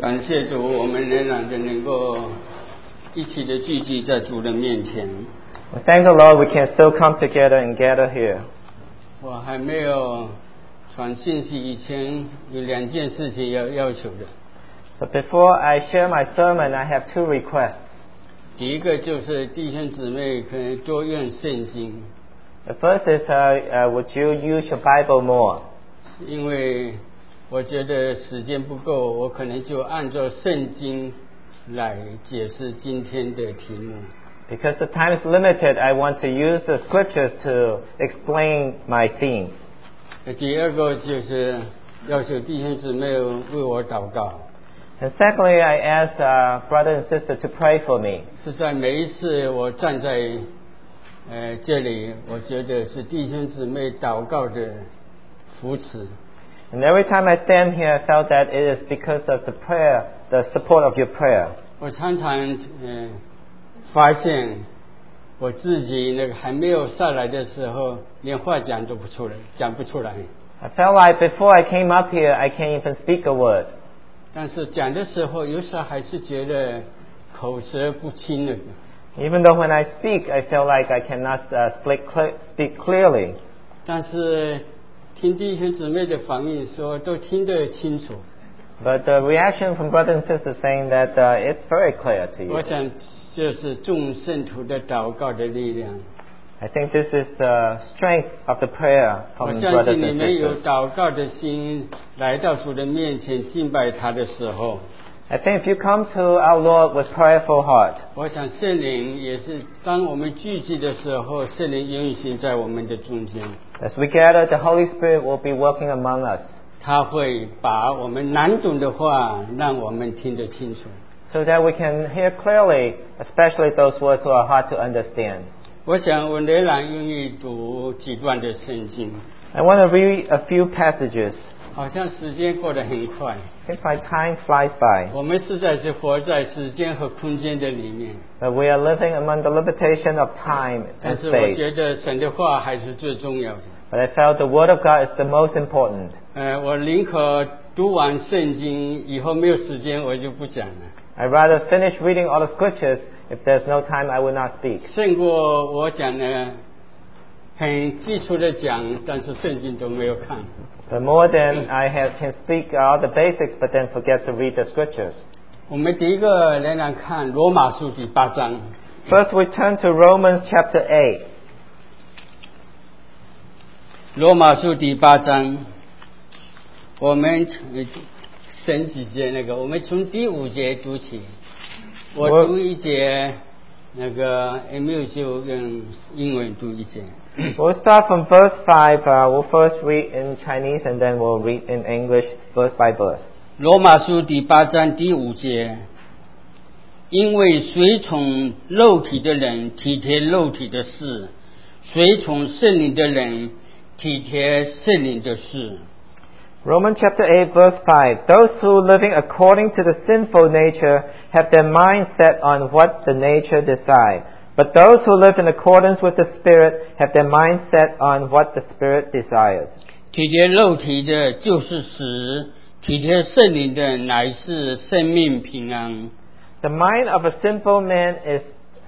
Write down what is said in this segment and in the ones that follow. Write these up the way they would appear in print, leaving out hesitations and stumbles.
感谢主，我们仍然的能够一起的聚集在主的面前。 Thank the Lord, we can still come together and gather here. 我还没有传信息以前，有2件事情要求的。 But before I share my sermon, I have 2 requests. 第一个就是弟兄姊妹可能多用圣经。 The first is, would you use your Bible more? 因为我觉得时间不够，我可能就按照圣经来解释今天的题目。 Because the time is limited, I want to use the scriptures to explain my theme. 第二个就是要求弟兄姊妹为我祷告。 And secondly, I ask brother and sister to pray for me. 是在每一次我站在这里，我觉得是弟兄姊妹祷告的扶持。 And every time I stand here, I felt that it is because of the prayer, the support of your prayer. 我常常发现我自己那个还没有上来的时候，连话讲不出来。 I felt like before I came up here, I can't even speak a word. 但是讲的时候，有时候还是觉得口舌不清了。 Even though when I speak, I feel like I cannot speak clearly. 但是听弟兄姊妹的反应说，都听得清楚。 But the reaction from brothers and sisters saying that it's very clear to you. 我想这是众圣徒的祷告的力量。 I think this is the strength of the prayer 我 from 相 brothers 信你 and 们有 sisters. 祷告的心，来到主的面前敬拜他的时候， I think if you come to our Lord with prayerful heart, 我想圣灵也是当我们聚集的时候，圣灵运行在我们的中间， as we gather, the Holy Spirit will be working among us, 他会把我们难懂的话让我们听得清楚。 so that we can hear clearly, especially those words who are hard to understand. 我想我仍然愿意读几段的圣经。 I want to read a few passages. 好像时间过得很快， I think my time flies by, 我们实在是活在时间和空间的里面。 but we are living among the limitation of time 但 and 是我 space. 觉得神的话还是最重要的。 But I felt the Word of God is the most important. 我宁可读完圣经以后没有时间，我就不讲了。 I'd rather finish reading all the scriptures. If there's no time, I will not speak. 胜过我讲的很基础的讲，但是圣经都没有看。 But more than can speak all the basics, but then forget to read the scriptures. 我们第一个仍然看罗马书第8章。 First, we turn to Romans chapter 8. 罗马书第8章，我们省几节那个，我们从第5节读起。我读一节，那个Emil就用英文读一节。 We'll start from verse 5. We'll first read in Chinese and then we'll read in English verse by verse. 罗马书第8章第5节，因为随从肉体的人体贴肉体的事，随从圣灵的人体贴圣灵的事。 Romans chapter 8 verse 5. Those who living according to the sinful nature have their mind set on what the nature desires. But those who live in accordance with the Spirit have their mind set on what the Spirit desires. 体贴肉体的就是死，体贴圣灵的乃是生命平安。 The mind of a sinful man is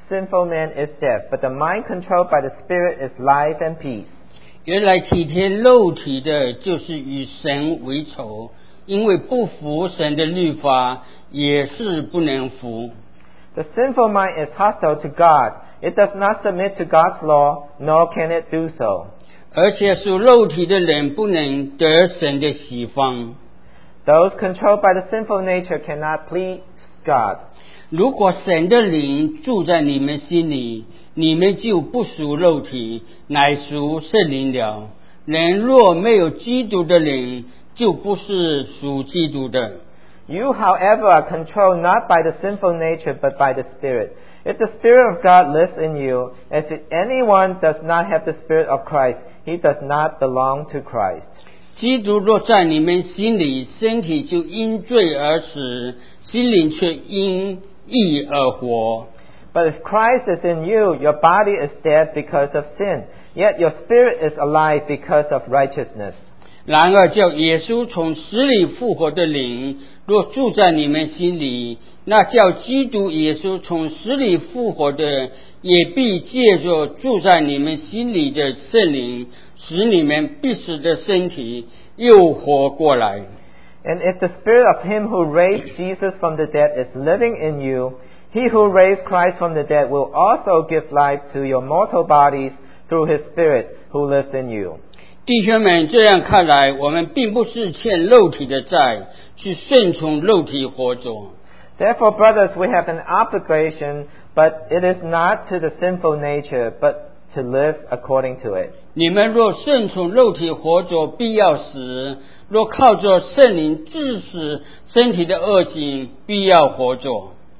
death, but the mind controlled by the Spirit is life and peace. 原来体贴肉体的就是与神为仇，因为不服神的律法，也是不能服。 The sinful mind is hostile to God. It does not submit to God's law, nor can it do so. 而且属肉体的人不能得神的喜欢。 Those controlled by the sinful nature cannot please God. 如果神的灵住在你们心里，你们就不属肉体，乃属圣灵了。人若没有基督的灵，就不是属基督的。 You, however, are controlled not by the sinful nature, but by the Spirit. If the Spirit of God lives in you, as if anyone does not have the Spirit of Christ, he does not belong to Christ. 基督若在你们心里，身体就因罪而死，心灵却因义而活。 But if Christ is in you, your body is dead because of sin, yet your spirit is alive because of righteousness. 然而叫耶稣从死里复活的灵若住在你们心里，那叫基督耶稣从死里复活的也必借着住在你们心里的圣灵，使你们必死的身体又活过来。 And if the Spirit of Him who raised Jesus from the dead is living in you, He who raised Christ from the dead will also give life to your mortal bodies through His Spirit who lives in you. 弟兄们，这样看来，我们并不是欠肉体的债，去顺从肉体活着。 Therefore, brothers, we have an obligation, but it is not to the sinful nature, but to live according to it. 你们若顺从肉体活着，必要死；若靠着圣灵致死身体的恶行，必要活着。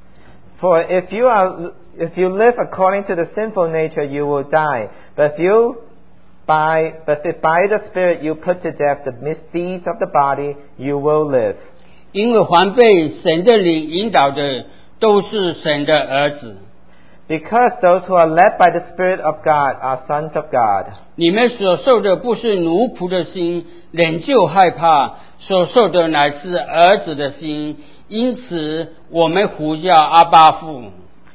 For if you live according to the sinful nature, you will die. But if by the Spirit you put to death the misdeeds of the body, you will live. 因为凡被神的灵引导的，都是神的儿子。 Because those who are led by the Spirit of God are sons of God. 你们所受的不是奴仆的心，仍旧害怕；所受的乃是儿子的心。因此，我们呼叫阿爸父。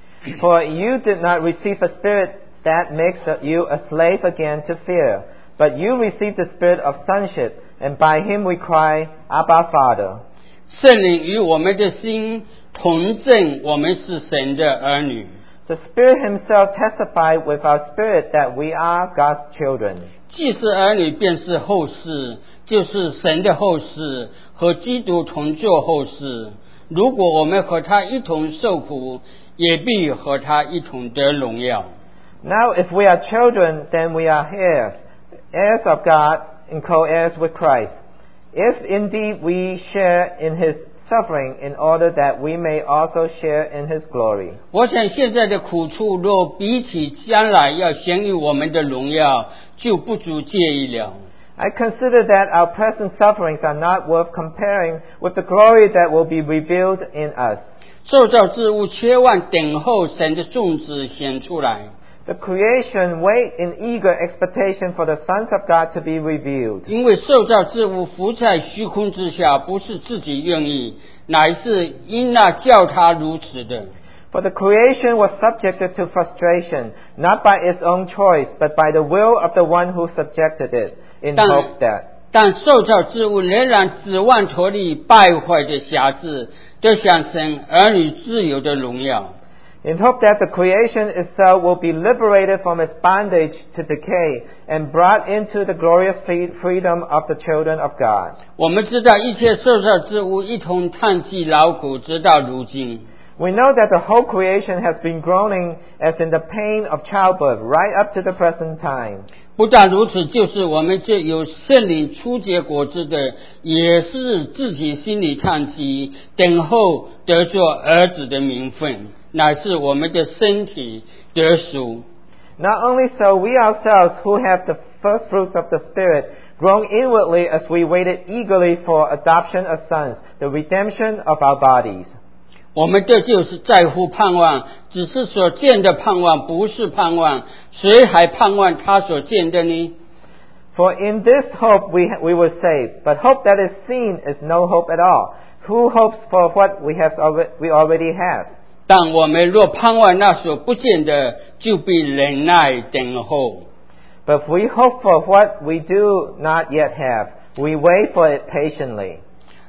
For you did not receive a spirit that makes you a slave again to fear, but you received the spirit of sonship, and by Him we cry, Abba, Father. 圣灵与我们的心同证，我们是神的儿女。 The Spirit Himself testified with our spirit that we are God's children. 既是儿女，便是后世，就是神的后世，和基督同作后世。如果我们和他一同受苦，也必和他一同得荣耀。 Now if we are children, then we are heirs, heirs of God and co-heirs with Christ. If indeed we share in His suffering, in order that we may also share in His glory. 我想现在的苦处，若比起将来要显于我们的荣耀，就不足介意了。 I consider that our present sufferings are not worth comparing with the glory that will be revealed in us. 受造之物切望等候神的种子显出来， The creation wait in eager expectation for the sons of God to be revealed. 因为受造之物伏在虚空之下，不是自己愿意，乃是因那叫他如此的。 For the creation was subjected to frustration, not by its own choice, but by the will of the one who subjected it, in hope that. 但受造之物仍然指望脱离败坏的辖制，得享神儿女自由的荣耀。 In hope that the creation itself will be liberated from its bondage to decay and brought into the glorious freedom of the children of God. 我们知道一切受造之物一同叹息劳苦，直到如今。 We know that the whole creation has been groaning as in the pain of childbirth right up to the present time. 不但如此，就是我们这有圣灵初结果子的，也是自己心里叹息，等候得做儿子的名分，乃是我们的身体得赎。 Not only so, we ourselves who have the first fruits of the Spirit groan inwardly as we waited eagerly for adoption as sons, the redemption of our bodies. 我们这就是在乎盼望，只是所见的盼望，不是盼望。谁还盼望他所见的呢？ For in this hope we were saved, but hope that is seen is no hope at all. Who hopes for what we already have? 但我们若盼望那所不见的，就必忍耐等候。 But if we hope for what we do not yet have, we wait for it patiently.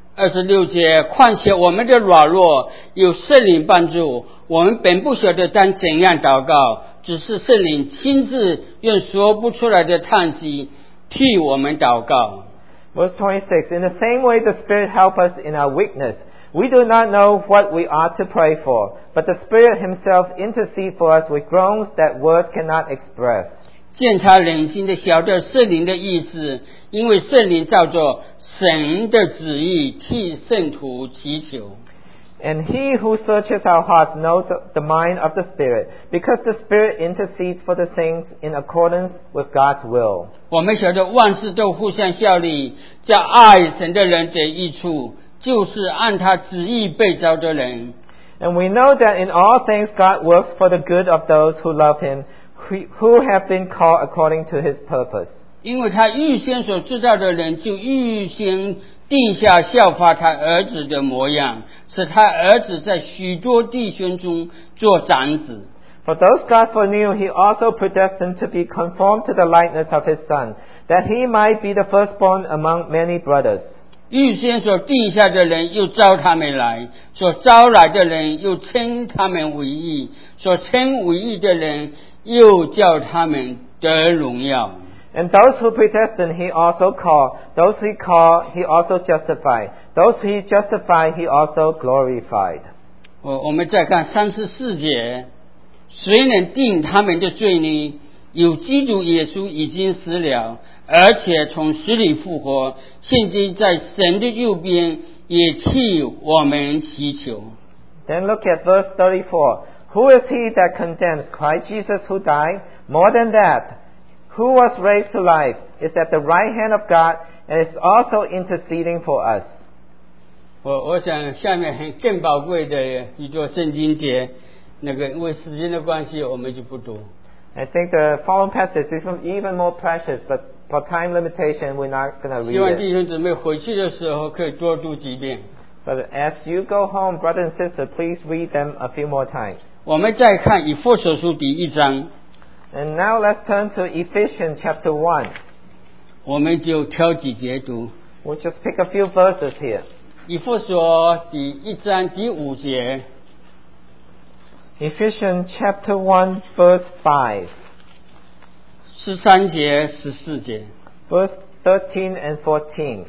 26节，况且我们的软弱有圣灵帮助，我们本不晓得当怎样祷告，只是圣灵亲自用说不出来的叹息替我们祷告。 Verse 26, in the same way the Spirit helps us in our weakness. We do not know what we ought to pray for, but the Spirit Himself intercedes for us with groans that words cannot express. 鉴察人心的晓得圣灵的意思，因为圣灵照着神的旨意替圣徒祈求。 And He who searches our hearts knows the mind of the Spirit, because the Spirit intercedes for the saints in accordance with God's will. 我们晓得万事都互相效力，叫爱神的人得益处，就是按他旨意被召的人。 And we know that in all things God works for the good of those who love Him, who have been called according to His purpose. 因为他预先所知道的人，就预先定下效法他儿子的模样，使他儿子在许多弟兄中做长子。 For those God foreknew, he also predestined to be conformed to the likeness of his Son, that he might be the firstborn among many brothers. 预先所定下的人又招他们来，所招来的人又称他们为义，所称为义的人又叫他们得荣耀。 And those who predestined, he also called. Those he called, he also justified. Those he justified, he also glorified. 我们再看34节，谁能定他们的罪呢？有基督耶稣已经死了，而且从死里复活，现今在神的右边，也替我们祈求。 Then look at verse 34. Who is he that condemns? Christ Jesus who died? More than that, who was raised to life, is at the right hand of God, and is also interceding for us. 我想下面更宝贵的一座圣经节，因为时间的关系，我们就不读。 I think the following passage is even more precious, but for time limitation, we're not going to 希望 read 弟 it. 兄姊妹回去的时候可以多读几遍。 But as you go home, brother and sister, please read them a few more times. 我们再看以弗所书第1章， And now let's turn to Ephesians chapter 1. 我们就挑几节读。 We'll just pick a few verses here. 以弗所第1章第5节， Ephesians chapter 1, verse 5. 13节、14节。 Verse 13 and 14.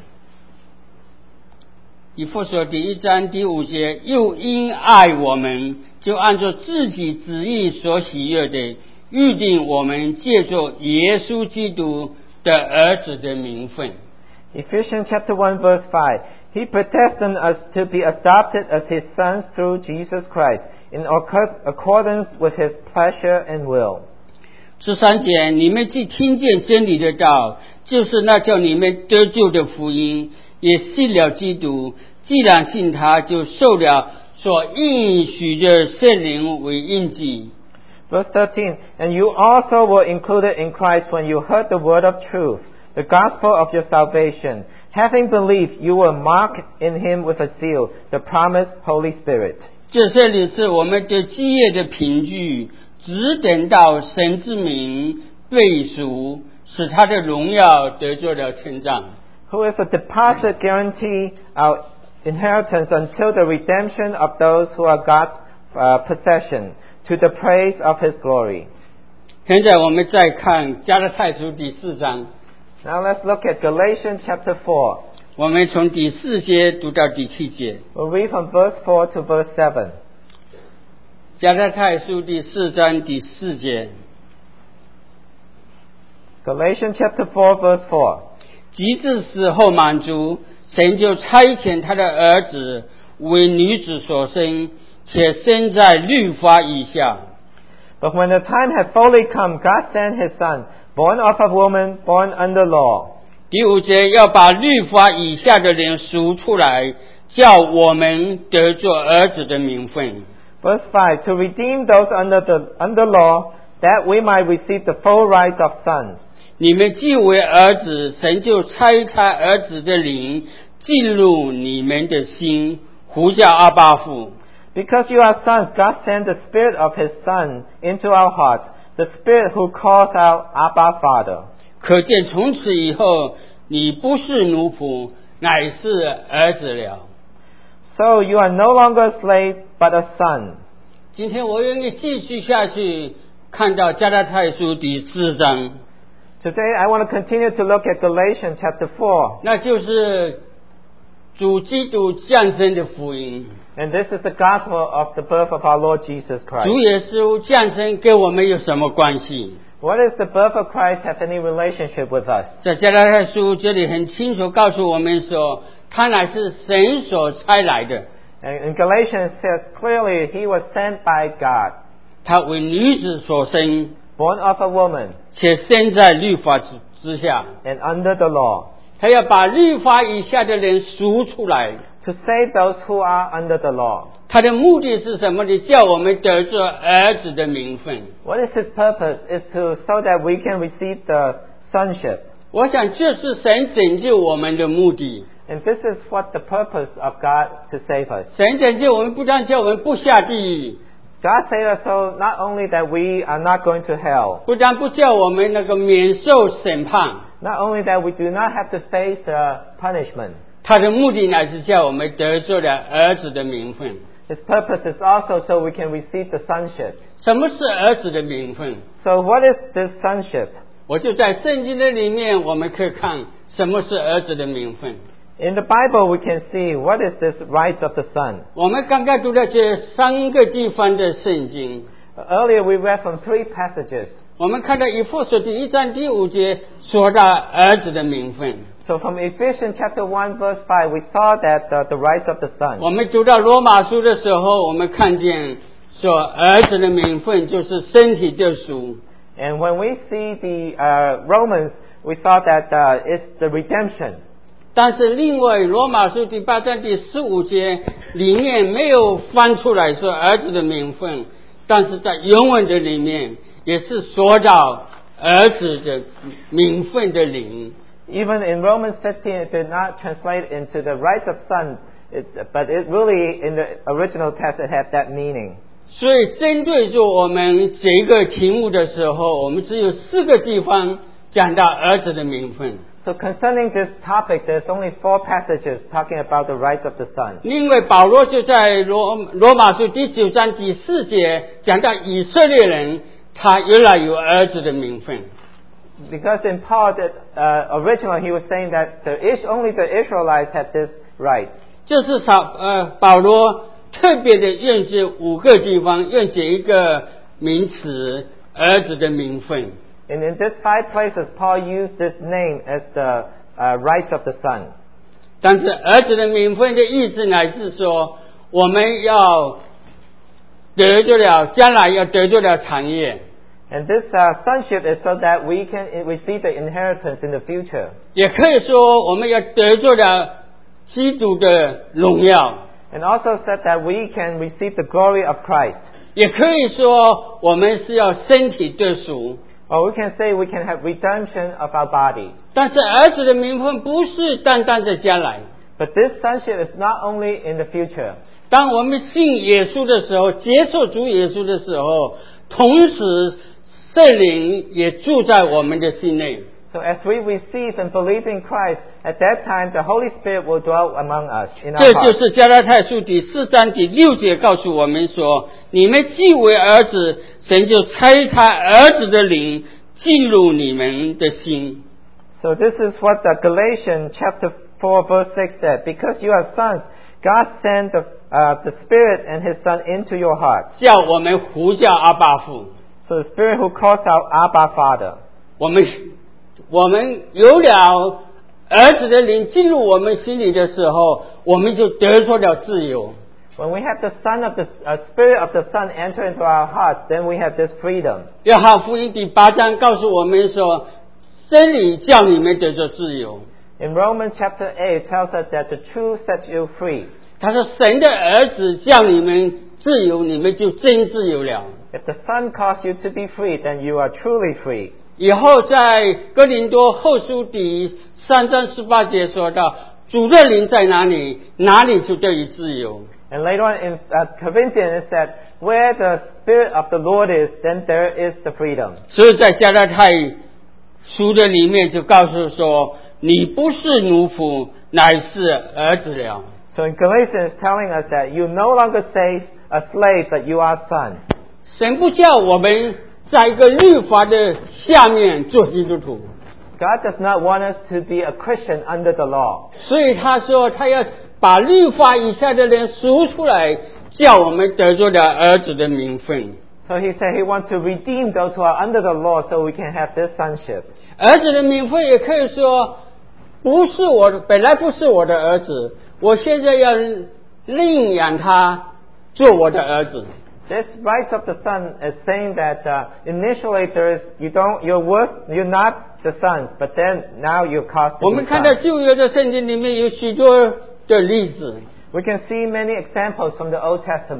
以弗所第1章第5节，又因爱我们，就按照自己旨意所喜悦的，预定我们借着耶稣基督的儿子的名分。 Ephesians chapter 1, verse 5. He predestined us to be adopted as his sons through Jesus Christ, in accordance with his pleasure and will. 13节，你们既听见真理的道，就是那叫你们得救的福音，也信了基督。既然信他，就受了所应许的圣灵为印记。 Verse 13. And you also were included in Christ when you heard the word of truth, the gospel of your salvation. Having believed, you were marked in him with a seal, the promised Holy Spirit. 这圣灵是我们的基业的凭据，只等到神之名背赎，使他的荣耀得着了称赞。 Who is a deposit guarantee our inheritance until the redemption of those who are God's possession, to the praise of his glory. 现在我们再看加拉太书第4章， Now let's look at Galatians chapter 4. 我们从第4节读到第7节。 We'll read from verse 4 to verse 7. 加拉太书第4章第4节， Galatians chapter 4, verse 4. 及至死后满足，神就差遣他的儿子为女子所生，且生在律法以下。 But when the time had fully come, God sent his Son, born of a woman, born under law. 第5节，要把律法以下的人赎出来，叫我们得做儿子的名分。 Verse 5. To redeem those under law, that we might receive the full rights of sons. 你们既为儿子，神就差他儿子的灵进入你们的心，呼叫阿爸父。 Because you are sons, God sent the Spirit of his Son into our hearts, the Spirit who calls out, Abba, Father. 可见从此以后，你不是奴仆，乃是儿子了。 So you are no longer a slave, but a son. 今天我愿意继续下去，看到加拉太书第4章， Today I want to continue to look at Galatians chapter 4. 那就是主基督降生的福音。 And this is the gospel of the birth of our Lord Jesus Christ. 主耶稣降生跟我们有什么关系？ What does the birth of Christ have any relationship with us? 在加拉太书这里很清楚告诉我们说，他乃是神所差来的， And in Galatians it says clearly he was sent by God, 他为女子所生， born of a woman, 且生在律法之下。 and under the law, 他要把律法以下的人赎出来。 to save those who are under the law. 他的目的是什么呢？叫我们得着儿子的名分。 What is his purpose? Is so that we can receive the sonship. 我想这是神拯救我们的目的。 And this is what the purpose of God to save us. 神拯救我们不但叫我们不下地狱， God saved us so not only that we are not going to hell, 不但不叫我们那个免受审判， not only that we do not have to face the punishment. 他的目的乃是叫我们得着了儿子的名分。 His purpose is also so we can receive the sonship. 什么是儿子的名分？ So what is this sonship? 我就在圣经的里面，我们可以看什么是儿子的名分。 In the Bible we can see what is this rights of the son. 我们刚刚读了这3个地方的圣经， Earlier we read from 3 passages. 我们看到以弗所第1章第5节说到儿子的名分。 So from Ephesians chapter 1 verse 5 we saw that the rights of the son. 我们读到罗马书的时候，我们看见说儿子的名分就是身体的赎。 And when we see the Romans, we saw that it's the redemption. 但是另外罗马书第8章第15节里面没有翻出来说儿子的名分，但是在原文的里面也是说到儿子的名分的灵。 Even in Romans 15 it did not translate into the rights of son, but it really in the original text it had that meaning. 所以针对着我们这个题目的时候，我们只有4个地方讲到儿子的名分。 So concerning this topic, there's only 4 passages talking about the rights of the son. 另外保罗就在罗马书第9章第4节讲到以色列人他原来有儿子的名分。 Because in Paul, originally he was saying that only the Israelites had this right. 这是保罗特别的用这5个地方用这一个名词儿子的名分。 And in these 5 places, Paul used this name as the rights of the son. 但是儿子的名分的意思乃是说，我们要得着了将来要得着了产业。 And this sonship is so that we can receive the inheritance in the future. 也可以说我们要得着了基督的荣耀。 And also said that we can receive the glory of Christ. 也可以说我们是要身体得赎。 Or we can say we can have redemption of our body. 但是儿子的名分不是单单在将来。 But this sonship is not only in the future. 当我们信耶稣的时候，接受主耶稣的时候，同时圣灵也住在我们的心内。 So as we receive and believe in Christ, at that time the Holy Spirit will dwell among us in our 这 hearts. 就是加拉太书第4章第6节告诉我们说：你们既为儿子，神就差他儿子的灵进入你们的心。 So this is what the Galatians chapter 4 verse 6 said. Because you are sons, God sent the Spirit and His Son into your hearts. 叫我们呼叫阿爸父。 So the Spirit who calls out Abba Father. 我们有了儿子的灵进入我们心里的时候，我们就得着了自由。 When we have the Spirit of the Son enter into our hearts, then we have this freedom. 约翰福音第8章告诉我们说，真理叫你们得着自由。 In Romans chapter 8 it tells us that the truth sets you free. 他说神的儿子叫你们自由，你们就真自由了。 If the Son calls you to be free, then you are truly free. 以后在哥林多后书第3章18节说到，主的灵在哪里，哪里就得以自由。 And later on in Corinthians it said, where the Spirit of the Lord is, then there is the freedom. 所以在加拉太书的里面就告诉说，你不是奴仆，乃是儿子了。 So in Galatians it's telling us that you no longer say a slave, but you are son. 神不叫我们在一个律法的下面做基督徒， God does not want us to be a Christian under the law. 所以他说他要把律法以下的人赎出来，叫我们得着了儿子的名分。 So he said he wants to redeem those who are under the law so we can have this sonship. 儿子的名分也可以说不是我的，本来不是我的儿子，我现在要领养他做我的儿子。 This rights of the son is saying that initially you're not the sons, but then now you're cast 我 to 们 be 看到 sons. 旧约的圣经里面有许多的例子， We can see many examples from the Old Testament.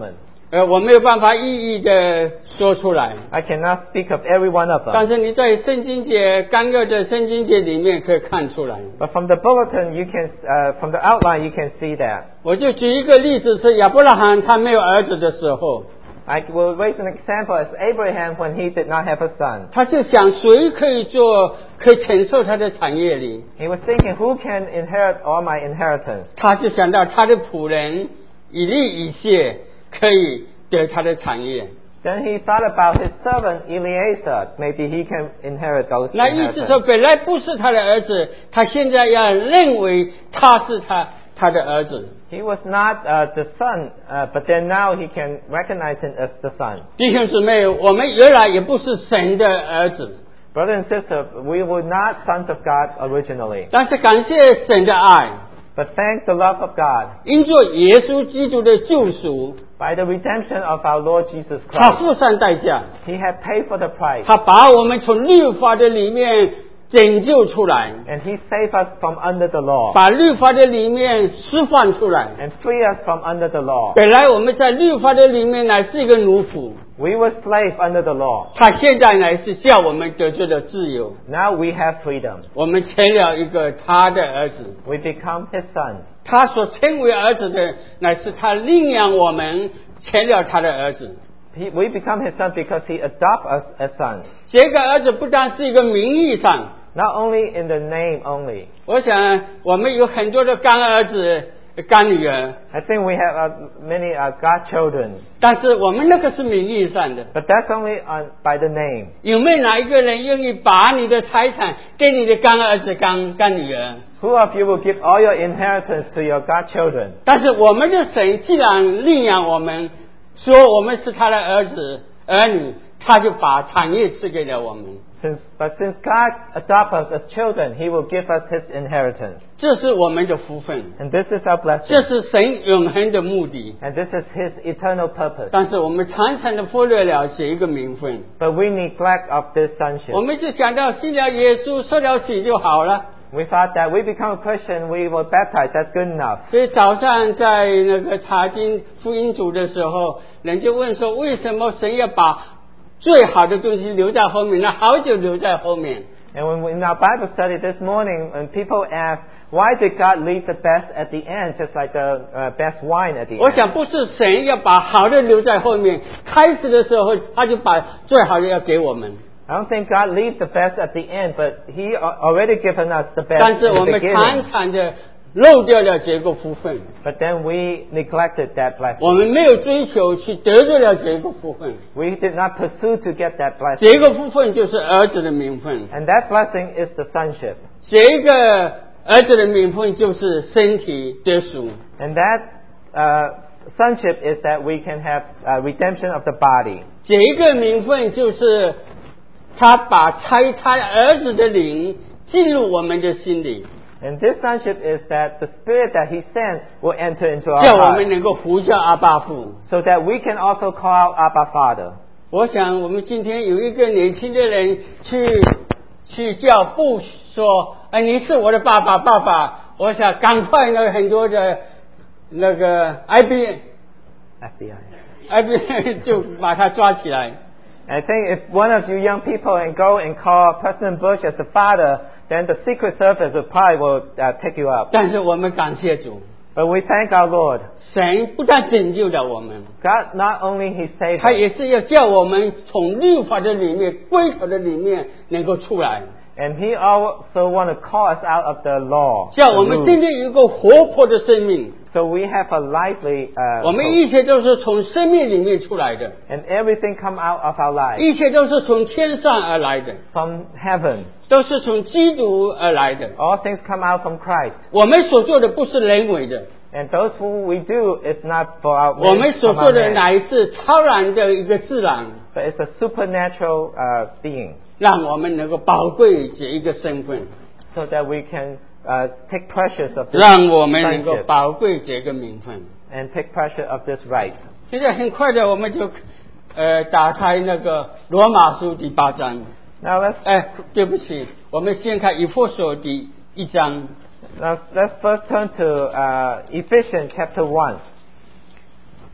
我没有办法一一的说出来。 I cannot speak of every one of 但 them. 是你在圣经节干戈的圣经节里面可以看出来。 But from the bulletin, you can, from the outline, you can see that. 我就举一个例子，是亚伯拉罕他没有儿子的时候， I will raise an example as Abraham when he did not have a son. 他就想谁可以承受他的产业里， He was thinking, who can inherit all my inheritance? 他就想到他的仆人以利以谢可以得他的产业。 Then he thought about his servant Eliezer. Maybe he can inherit those 那意思说， inheritance. 本来不是他的儿子，他现在要认为他是他的儿子。 He was not the son, but then now he can recognize him as the son. 弟兄姊妹，我们原来也不是神的儿子， Brother and sister, we were not sons of God originally. 但是感谢神的爱， But thanks the love of God, 因着耶稣基督的救赎， by the redemption of our Lord Jesus 他 Christ, 付上代价， He had paid for the price. 他把我们从律法的里面拯救出来， And He saved us from under the law 把律法的里面释放出来。 and free us from under the law. 本来我们在律法的里面乃是一个奴仆， We were slaves under the law. 他现在乃是叫我们得着了自由。 Now we have freedom. 我们成了一个他的儿子， We become His sons. 他所称为儿子的，乃是他领养我们成了他的儿子。 We become His sons because He adopts us as sons. 这个儿子不但是一个名义上， Not only in the name only. 我想我们有很多的干儿子、干女儿， I think we have many godchildren. 但是我们那个是名义上的。 But that's only by the name. 有没有哪一个人愿意把你的财产给你的干儿子、干女儿？ Who of you will give all your inheritance to your godchildren? 但是我们的神既然领养我们，说我们是他的儿子儿女，他就把产业赐给了我们。 But since God adopts us as children, He will give us His inheritance. 这是我们的福分， And this is our 这 blessing. 是神永恒的目的。 And this is His eternal purpose. 但是我们常常的忽略了这一个名分， But we neglect of this 我 sonship. 们就想到信了耶稣受了洗就好了。 We thought that we become a Christian, we were baptized, that's good enough. 所以早上在那个查经福音组的时候，人就问说，为什么神要把最好的东西留在后面，那好久留在后面？ And when in our Bible study this morning, when people ask, why did God leave the best at the end, just like the best wine at the 我 end? 想不是神要把好的留在后面，开始的时候他就把最好的要给我们。 I don't think God leaves the best at the end, but He already given us the best 但是 in 我 the 们常 beginning. 常的漏掉了这个福分， But then we neglected that 我 blessing. 们没有追求去得着了这个福分。 We did not pursue to get that 这 blessing. 个福分就是儿子的名分， And that blessing is the sonship. 这个儿子的名分就是身体得赎。 And that sonship is that we can have redemption of the body. 这个名分就是他把拆他儿子的灵进入我们的心里， And this sonship is that the spirit that He sent will enter into our 叫我们 heart, 能够呼叫阿爸父。 so that we can also call out Abba Father. 我想我们今天有一个年轻的人去叫父说：“哎，你是我的爸爸，爸爸！”我想赶快呢，很多的那个 FBI 就把他抓起来。 I think if one of you young people and go and call President Bush as the father, then the Secret Service will probably take you up. 但是我们感谢主， But we thank our Lord. 神不但拯救了我们， God not only He saved 他 us, 也是要叫我们从律法的里面、规条的里面能够出来， and He also want to call us out of the law. 叫 the 我们 rules. 真正有一个活泼的生命。 So we have a lively 我们 hope. 一切都是从生命里面出来的， And everything come out of our lives 一切都是从天上而来的， from heaven. 都是从基督而来的。 All things come out from Christ. 我们所做的不是人为的， And those who we do is not for our 我们所 from 做 our 的 hands, 乃是超然的一个自然， but it's a supernatural being, 让我们能够宝贵这一个身份， so that we can take precious of this 让我们能够 sonship 宝贵这个名分。 and take pressure of this right. 现在很快的，我们就打开那个罗马书第8章。 Now let's 对不起，我们先看以弗所第1章。 let's first turn to Ephesians chapter 1.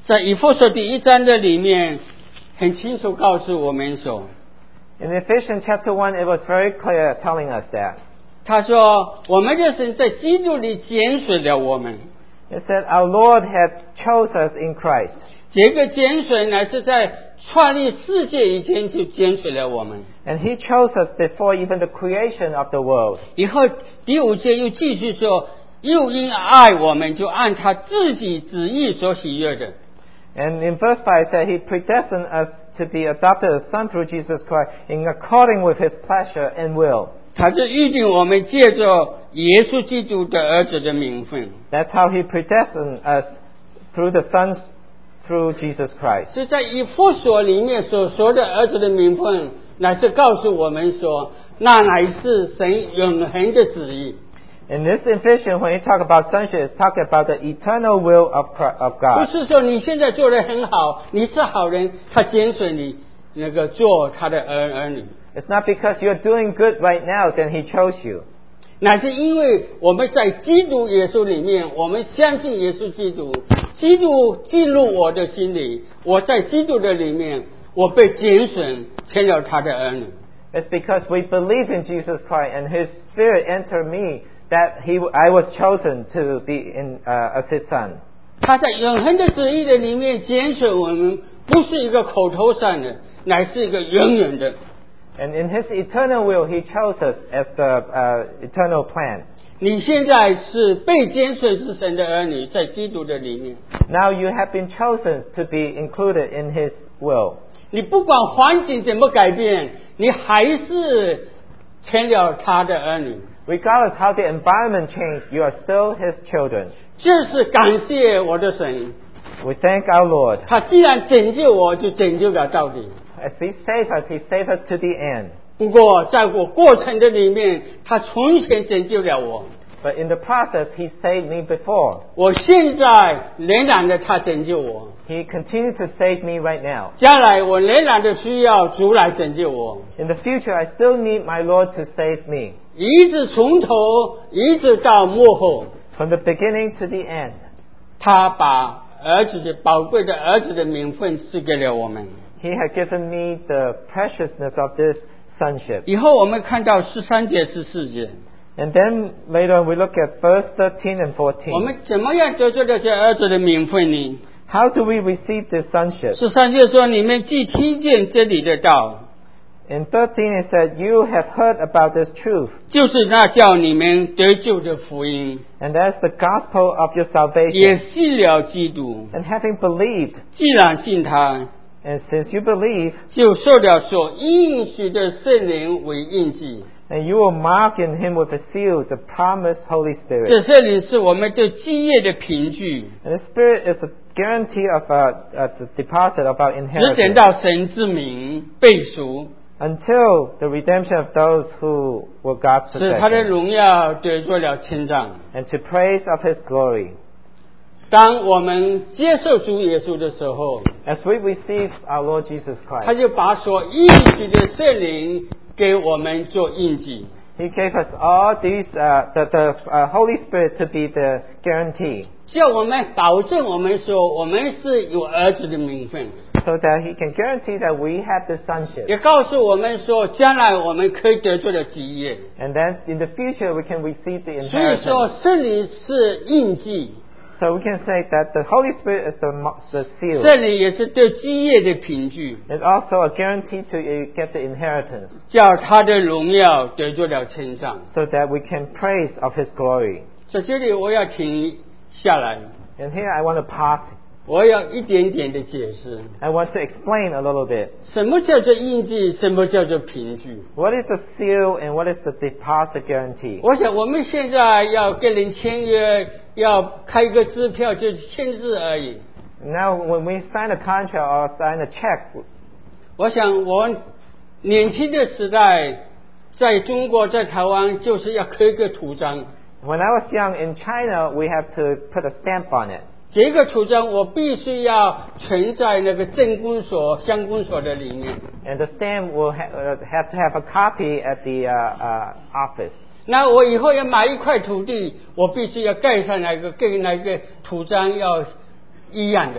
在以弗所第1章的里面很清楚告诉我们说， In Ephesians chapter 1, it was very clear telling us that. 他说我们的神在基督里拣选了我们， It said, Our Lord had chose us in Christ. 这个拣选乃是在创立世界以前就拣选了我们。 And He chose us before even the creation of the world. 以后第5节又继续说，又因爱我们，就按他自己旨意所喜悦的。 And in verse 5 it said, He predestined us to be adopted as sons through Jesus Christ in according with His pleasure and will. 他就预定我们借着耶稣基督的儿子的名分。 That's how He predestined us through the sons through Jesus Christ. 是在以弗所里面所说的儿子的名分，乃是告诉我们说，那乃是神永恒的旨意。 In this Ephesians, when He talk about sonship, it's talking about the eternal will of 不 God. 是说你现在做得很好，你是好人，他拣选你那个做他的儿女， It's not because you're doing good right now, then He chose you. 乃是因为我们在基督耶稣里面，我们相信耶稣基督，基督进入我的心里，我在基督的里面，我被拣选成了他的儿女。 It's because we believe in Jesus Christ and His Spirit entered me that I was chosen to be as His son. 他在永恒的旨意的里面拣选我们，不是一个口头上的，乃是一个永远的。 And in His eternal will, He chose us as the eternal plan. 你现在是被拣选是神的儿女，在基督的里面， Now you have been chosen to be included in His will. 你不管环境怎么改变，你还是成了他的儿女。 Regardless how the environment changed, you are still His children. 这是感谢我的神， We thank our Lord. 他既然拯救我，就拯救了到底。 As He saved us, He saved us to the end. 不过在我过程的里面，他从前拯救了我， But in the process, He saved me before. 我现在仍然的他拯救我， He continues to save me right now. 将来我仍然的需要主来拯救我， In the future, I still need my Lord to save me. 一直从头一直到幕后， From the beginning to the end. 他把儿子的宝贵的儿子的名分赐给了我们。 He had given me the preciousness of this sonship. 以后我们看到13节14节， And then later on we look at verse 13 and 我 14. 们怎么样得着这些儿子的名分呢？ How do we receive this sonship? 13节说：“你们既听见真理的道， In 13 it said, You have heard about this truth, 就是那叫你们得救的福音， and that's the gospel of your 也 salvation. 信了基督。 And having believed, 既然信他， and since you believe, 就受了所应许的圣灵为印记。 and you will mark in him with a seal the promised Holy 这 Spirit. 圣灵是我们对基业的凭据， And the Spirit is a guarantee of the deposit of our 只等 inheritance 到神之名背赎， until the redemption of those who were God's 使他的 possession, 荣耀得着了称赞。 and to praise of His glory. 当我们接受主耶稣的时候， As we receive our Lord Jesus 他 Christ, 就把所应许的圣灵给我们做印记。 He gave us all these, the Holy Spirit to be the guarantee, 叫我们保证我们说我们是有儿子的名分， so that He can guarantee that we have the sonship. 也告诉我们说将来我们可以得着的基业。 And then in the future we can receive the 所以说 inheritance. 圣灵是印记， So we can say that the Holy Spirit is the seal. 圣灵也是对基业的凭据， It's also a guarantee to get the inheritance, 叫他的荣耀得着了称赞。 so that we can praise of His glory. 在这里我要停下来， And here I want to pause. 我要一点点的解释， I want to explain a little bit. 什么叫做印记，什么叫做凭据。 What is the seal and what is the deposit guarantee? 我想我们现在要跟人签约，要开一个支票，就是签字而已。 Now, when we sign a contract or sign a check, 我想我年轻的时代，在中国，在台湾，就是要刻一个图章。 when I was young in China, we have to put a stamp on it. 这个图章我必须要存在那个镇公所、乡公所的里面。 And the stamp will have to have a copy at the office. 那我以后要买一块土地，我必须要盖上那个跟那个图章要一样的。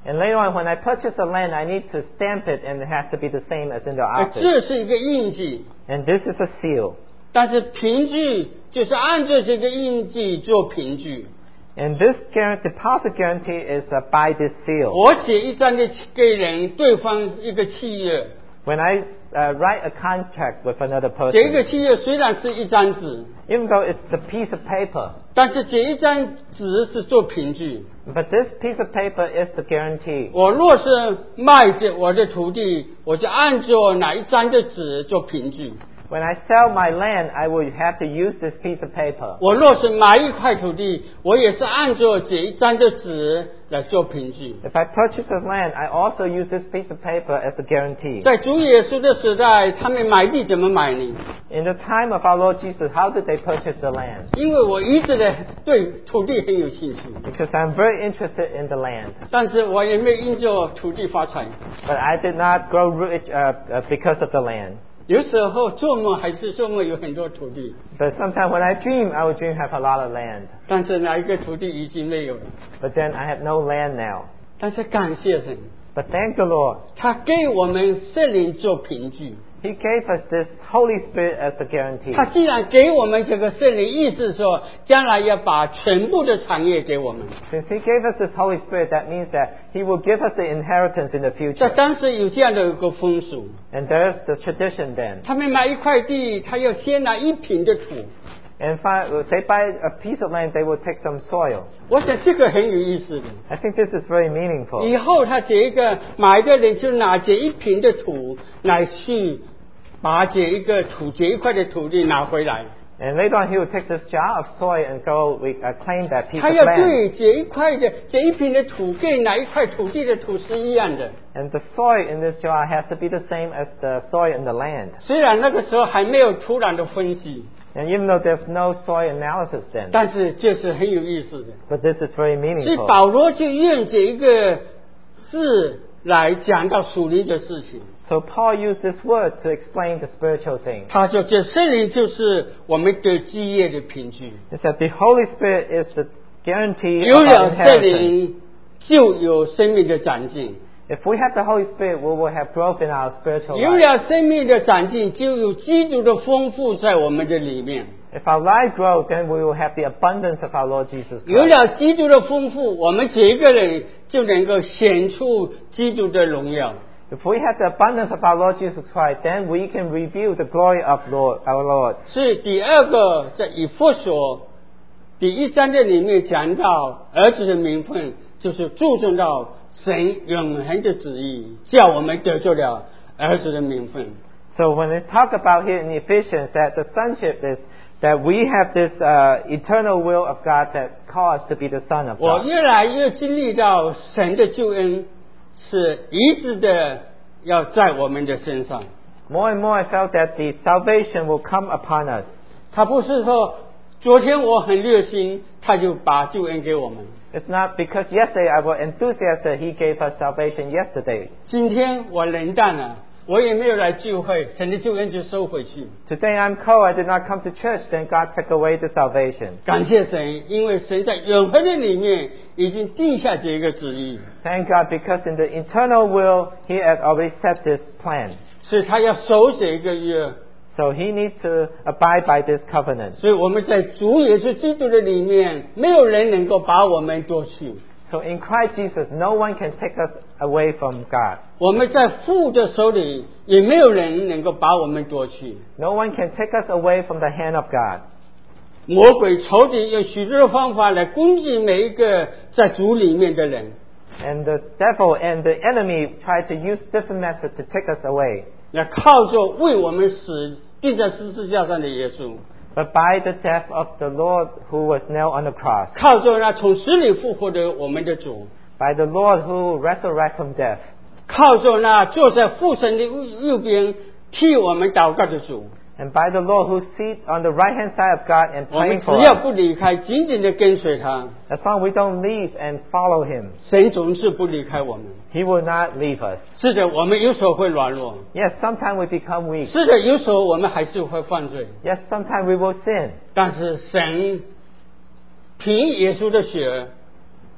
And later on, when I purchase a land, I need to stamp it, and it has to be the same as in the 这 office. 是一个印记。 And this is a seal. 但是凭据就是按照这个印记做凭据。 And this deposit guarantee is by this seal. 我写一张的给人，对方一个契约， When I write a contract with another 这个 person, 契约虽然是一张纸， even though it's a piece of paper, 但是这一张纸是做凭据。 but this piece of paper is the guarantee. 我若是卖着我的土地，我就按照哪一张的纸做凭据。 When I sell my land, I will have to use this piece of paper. 我若是买一块土地，我也是按照这一张的纸来做凭据。 If I purchase a land, I also use this piece of paper as a guarantee. 在主耶稣的时代，他们买地怎么买呢？ In the time of our Lord Jesus, how did they purchase the land? 因为我一直的对土地很有兴趣， Because I'm very interested in the land. 但是我也没有因着土地发财。 But I did not grow rich because of the land. 有时候做梦还是做梦有很多土地， But sometimes when I dream, I would dream have a lot of land. 但是哪一个土地已经没有了。 But then I have no land now. 但是感谢神， But thank the Lord. 他给我们圣灵做凭据。 He gave us this Holy Spirit as the guarantee. 他既然给我们这个圣灵，意思说将来要把全部的产业给我们。 Since He gave us this Holy Spirit, that means that He will give us the inheritance in the 在 future. 当时有这样的一个风俗， And there's the tradition then. 他们买一块地，他要先拿一品的土。 And if they buy a piece of land, they will take some soil. 我想这个很有意思的。 I think this is very meaningful. 以后他这一个买的人就拿这一品的土来去把这一块的土地拿回来。 And later on, he will take this jar of soil and go claim that piece 他 of 要 land. 对这一品的土跟哪一块土地的土是一样的。 And the soil in this jar has to be the same as the soil in the land. 虽然那个时候还没有土壤的分析， And even though there's no soil analysis then, 但是这是很有意思的。 but this is very 所以 meaningful. 保罗就用这一个字来讲到属灵的事情。 So Paul used this word to explain the spiritual things. 他说这圣灵就是我们得基业的凭据， He said the Holy Spirit is the guarantee 有 of our 了圣 inheritance. 灵就有生命的长进， If we have the Holy Spirit, we will have growth in our spiritual 有 life. 了生命的长进，就有基督的丰富在我们的里面。 If our life grows, then we will have the abundance of our Lord Jesus 有 Christ. 了基督的丰富，我们这个人就能够显出基督的荣耀。 If we have the abundance of our Lord Jesus Christ, then we can reveal the glory of our Lord. 所以第二个在以弗所第1章的里面讲到儿子的名分，就是注重到神永恒的旨意，叫我们得着了儿子的名分。 So when we talk about here in Ephesians that the sonship is that we have this eternal will of God that calls us to be the son of 我 God. 越来越经历到神的救恩是一直的要在我们的身上， More and more I felt that the salvation will come upon us. 他不是说昨天我很热心，他就把救恩给我们。 It's not because yesterday I was enthusiastic He gave us salvation yesterday. 今天我冷淡了，我也没有来聚会，神的救恩就收回去。 Today I'm cold, I did not come to church, then God took away the salvation. 感谢神，因为神在永恒的里面已经定下这个旨意， Thank God because in the eternal will He had already set this plan. 所以他要守这个约。 So He needs to abide by this covenant. 所以我们在主耶稣基督的里面，没有人能够把我们夺去。 So in Christ Jesus, no one can take us away from God. 我们在父的手里，也没有人能够把我们夺去。 No one can take us away from the hand of God. 魔鬼仇敌用许多的方法来攻击每一个在主里面的人， And the devil and the enemy try to use different methods to take us away. 要靠着为我们死钉在十字架上的耶稣， But by the death of the Lord who was nailed on the cross, 靠着那从死里复活的我们的主， by the Lord who resurrected from death, 靠着那坐在父神的右边替我们祷告的主， and by the Lord who sits on the right hand side of God and 我们 praying 只 for 要 us. 不离开，紧紧的跟随他， As long as we don't leave and follow Him, 神总是不离开我们。 He will not leave us. 是的，我们有时候会软弱， Yes, sometimes we become weak. 是的，有时候我们还是会犯罪， Yes, sometimes we will sin. 但是神凭耶稣的血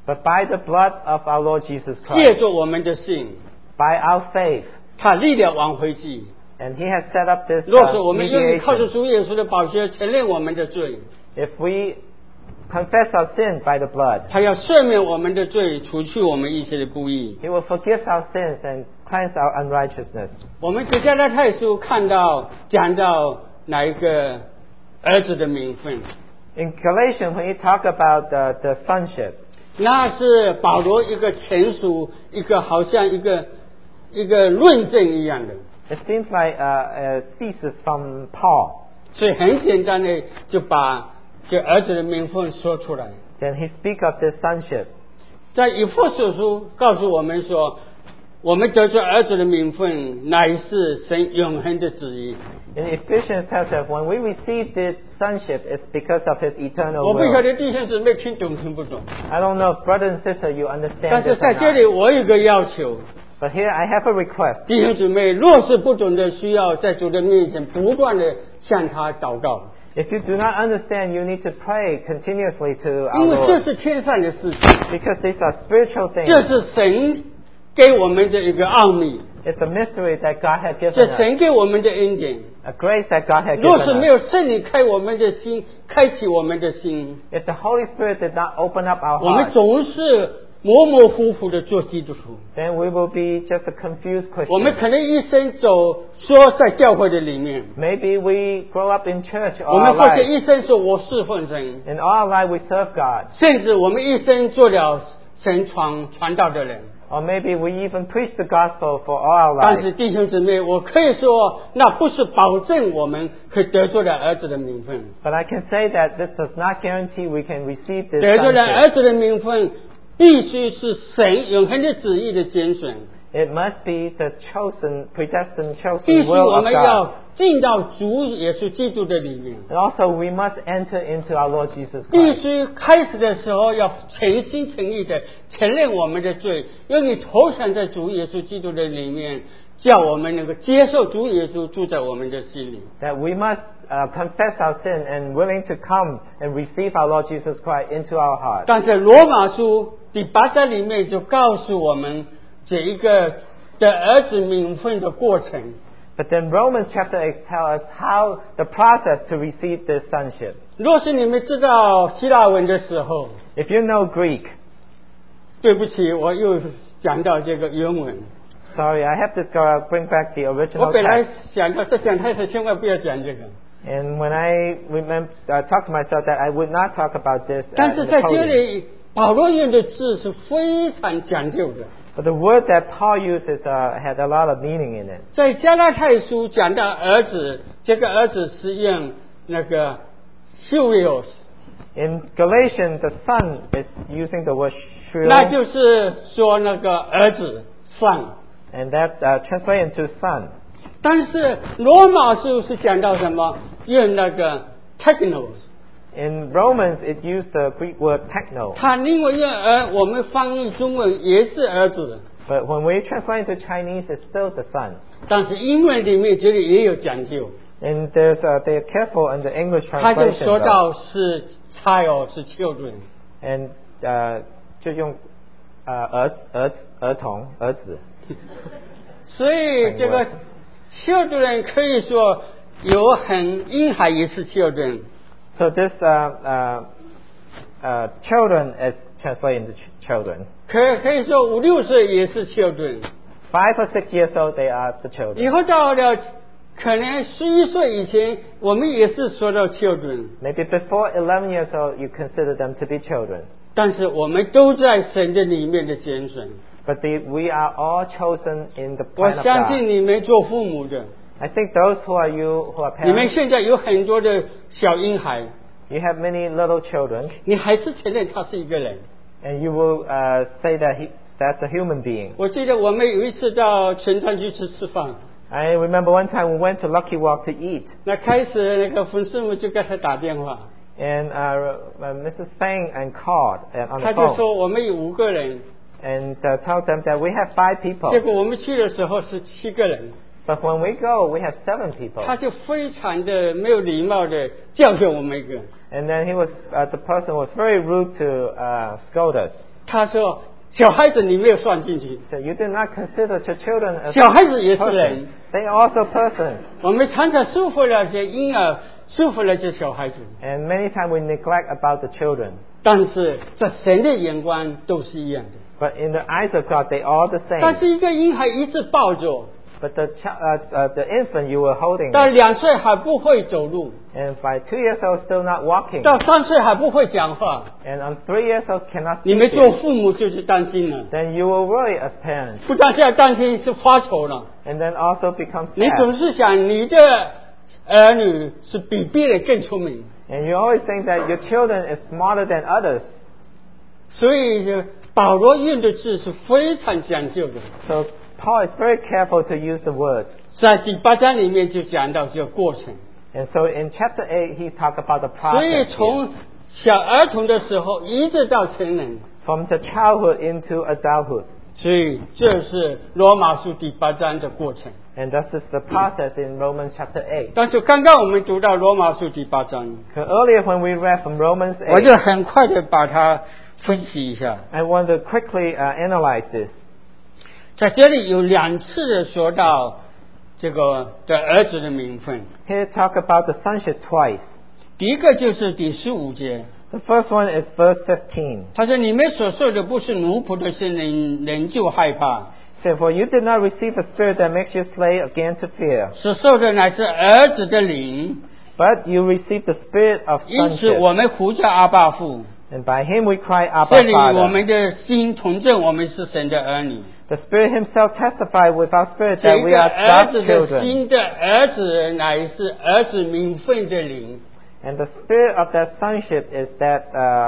But by the blood of our Lord Jesus 借 Christ, 着我们的信， by our faith, 他立了挽回祭。 and He has set up this 若是我们愿意靠着 mediation. 主耶稣的宝血承认我们的罪， If we confess our sin by the blood, 他要赦免我们的罪，除去我们一切的不义。 He will forgive our sins and cleanse our unrighteousness. 我们在加拉太书看到讲到哪一个儿子的名分， In Galatians, when you talk about the sonship, 那是保罗一个前书，一个好像一个论证一样的， it seems like a thesis from Paul. 所以很简单的就把这儿子的名分说出来。 Then he speaks of this sonship. 在以弗所书告诉我们说，我们得着儿子的名分，乃是神永恒的旨意。 In Ephesians tells us when we receive this sonship, it's because of His eternal 我不晓 will. 得弟兄姊妹听懂听不懂， I don't know, brother and sister, you 但 understand 是 this 在 or 这里 not. 我有一个要求， But here I have a request. 弟兄姊妹若是不懂得，需要在主的面前不断的向他祷告， If you do not understand, you need to pray continuously to our 因为这 Lord. 是天上的事情， Because these are spiritual 这 things. 是神给我们的一个奥秘， It's a mystery that God has 这 given us. 神给我们的恩典。 A grace that God has 若是没 given us. 有圣灵开我们的心，开启我们的心， If the Holy Spirit did not open up our 我们 hearts, 总是模模糊糊的做基督徒。 then we will be just a confused 我们 Christian. 可能一生走说在教会的里面， Maybe we grow up in church 我 all 们 our 或者 life. 一生说我侍奉神， In all our life we serve God. 甚至我们一生做了神传道的人。 Or maybe we even preach the gospel for all our 但 life. 是弟兄姊妹，我可以说，那不是保证我们可以得着了儿子的名分。 But I can say that this does not guarantee we can receive this 得着了 sonship. 儿子的名分，必须是神永恒的旨意的拣选， It must be the chosen, predestined, 必 chosen 须 will 我 of 们 God. 要进到主耶稣基督的里面。 And also we must enter into our Lord Jesus 必 Christ. 须开始的时候要全心全意的承认我们的罪，用你投降在主耶稣基督的里面，叫我们能够接受主耶稣住在我们的心里。 That we must confess our sin and willing to come and receive our Lord Jesus Christ into our heart. 但是罗马书第8章里面就告诉我们这一个的儿子名分的过程。 But then Romans chapter 8 tells us how the process to receive this sonship. 若是你们知道希腊文的时候， If you know Greek, 对不起，我又讲到这个原文。 sorry, I have to bring back the 我 original 本来 text. 想到这讲太太千万不要讲这个， And when I talked to myself that I would not talk about this 但 in 是 the 在这 podium. 里保罗用的字是非常讲究的。 But the word that Paul uses had a lot of meaning in it. 在加拉太书讲到儿子，这个儿子是用那个 Helios， In Galatians, the son is using the word 那 shrill, 就是说那个儿子 son。 and that translates into son. 但是罗马书是讲到什么？用那个 technos， In Romans, it used the Greek word techno. 他另外用我们翻译中文也是儿子， But when we translate into Chinese, it's still the son. 但是英文里面这里也有讲究， And they're careful in the English 他就 translation. 说 though. 到是 child 是 children， And 就用儿童儿子。 所以这个 children 可以说有很婴孩也是 children， So this children is translated into children. 可以说5、6岁也是 children， 5 or 6 years old, they are the 以 children. 后到了可能11岁以前，我们也是说到 children， Maybe before 11 years old, you consider them to be children. 但是我们都在神的里面的拣选。 But we are all chosen in the 我 plan of 相 God. 信你们做父母的， I think those who are you who are 你们 parents, 现在有很多的小婴孩， you have many little children, 你还是承认他是一个人。 and you will say that that's a human being. 我记得我们有一次到全川去吃饭， I remember one time we went to Lucky Walk to eat, 那开始那个冯师傅就给他打电话， and Mrs. Fang and called on 他 the 就 phone 说我们有5个人， and told them that we have 5 结 people. 果我们去的时候是7个人， But when we go, we have 7 people. 他就非常的没有礼貌的教训我们一个。 And then the person was very rude to scold us. 他说小孩子你没有算进去， So you do not consider your children as 小孩子也是人。 They are also persons. 我们常常束缚了这婴儿，束缚了这小孩子， And many times we neglect about the children. 但是在神的眼光都是一样的。 But in the eyes of God, they are the 但 same. 是一个婴孩一直抱着， But the infant you were holding, 到2岁还不会走路， and by 2 years old still not walking, 到3岁还不会讲话， and on 3 years old cannot 你 speak 们做 yet, 父母就是担心了， then you will worry as parents, 不但是要担心是发愁了， and then also become 你 sad. 总是想你的儿女是比别人更聪明， And you always think that your children is smarter than others. 所以就保罗用的字是非常讲究的。 So Paul is very careful to use the words. 在第8章里面就讲到这个过程， And so in chapter 8, he talked about the 所以 process here, 从小儿童的时候一直到成人， from the childhood into adulthood. 所以这是罗马书第8章的过程。 And this is the process in Romans chapter 8. 但是刚刚我们读到罗马书第8章， So earlier when we read from Romans 我就 8, 很快的把它分析一下。 I want to quickly analyze this. 在这里有2次的说到这个的儿子的名分， Here talk about the sonship twice. 第一个就是第15节， The first one is verse 15. 他说：“你们所受的不是奴仆的心灵，人就害怕； So, for you did not receive a spirit that makes you slave again to fear, 所受的乃是儿子的灵。 but you received the spirit of 因此， sonship. 我们呼叫阿爸父。 And by him we cry, Abba 这里我 Father. 们的心同证，我们是神的儿女。 The Spirit himself testified with our spirit 这 that we 个 are 儿 God's 子的 children. 新的儿子，乃是儿子名分的灵， And the spirit of that sonship is that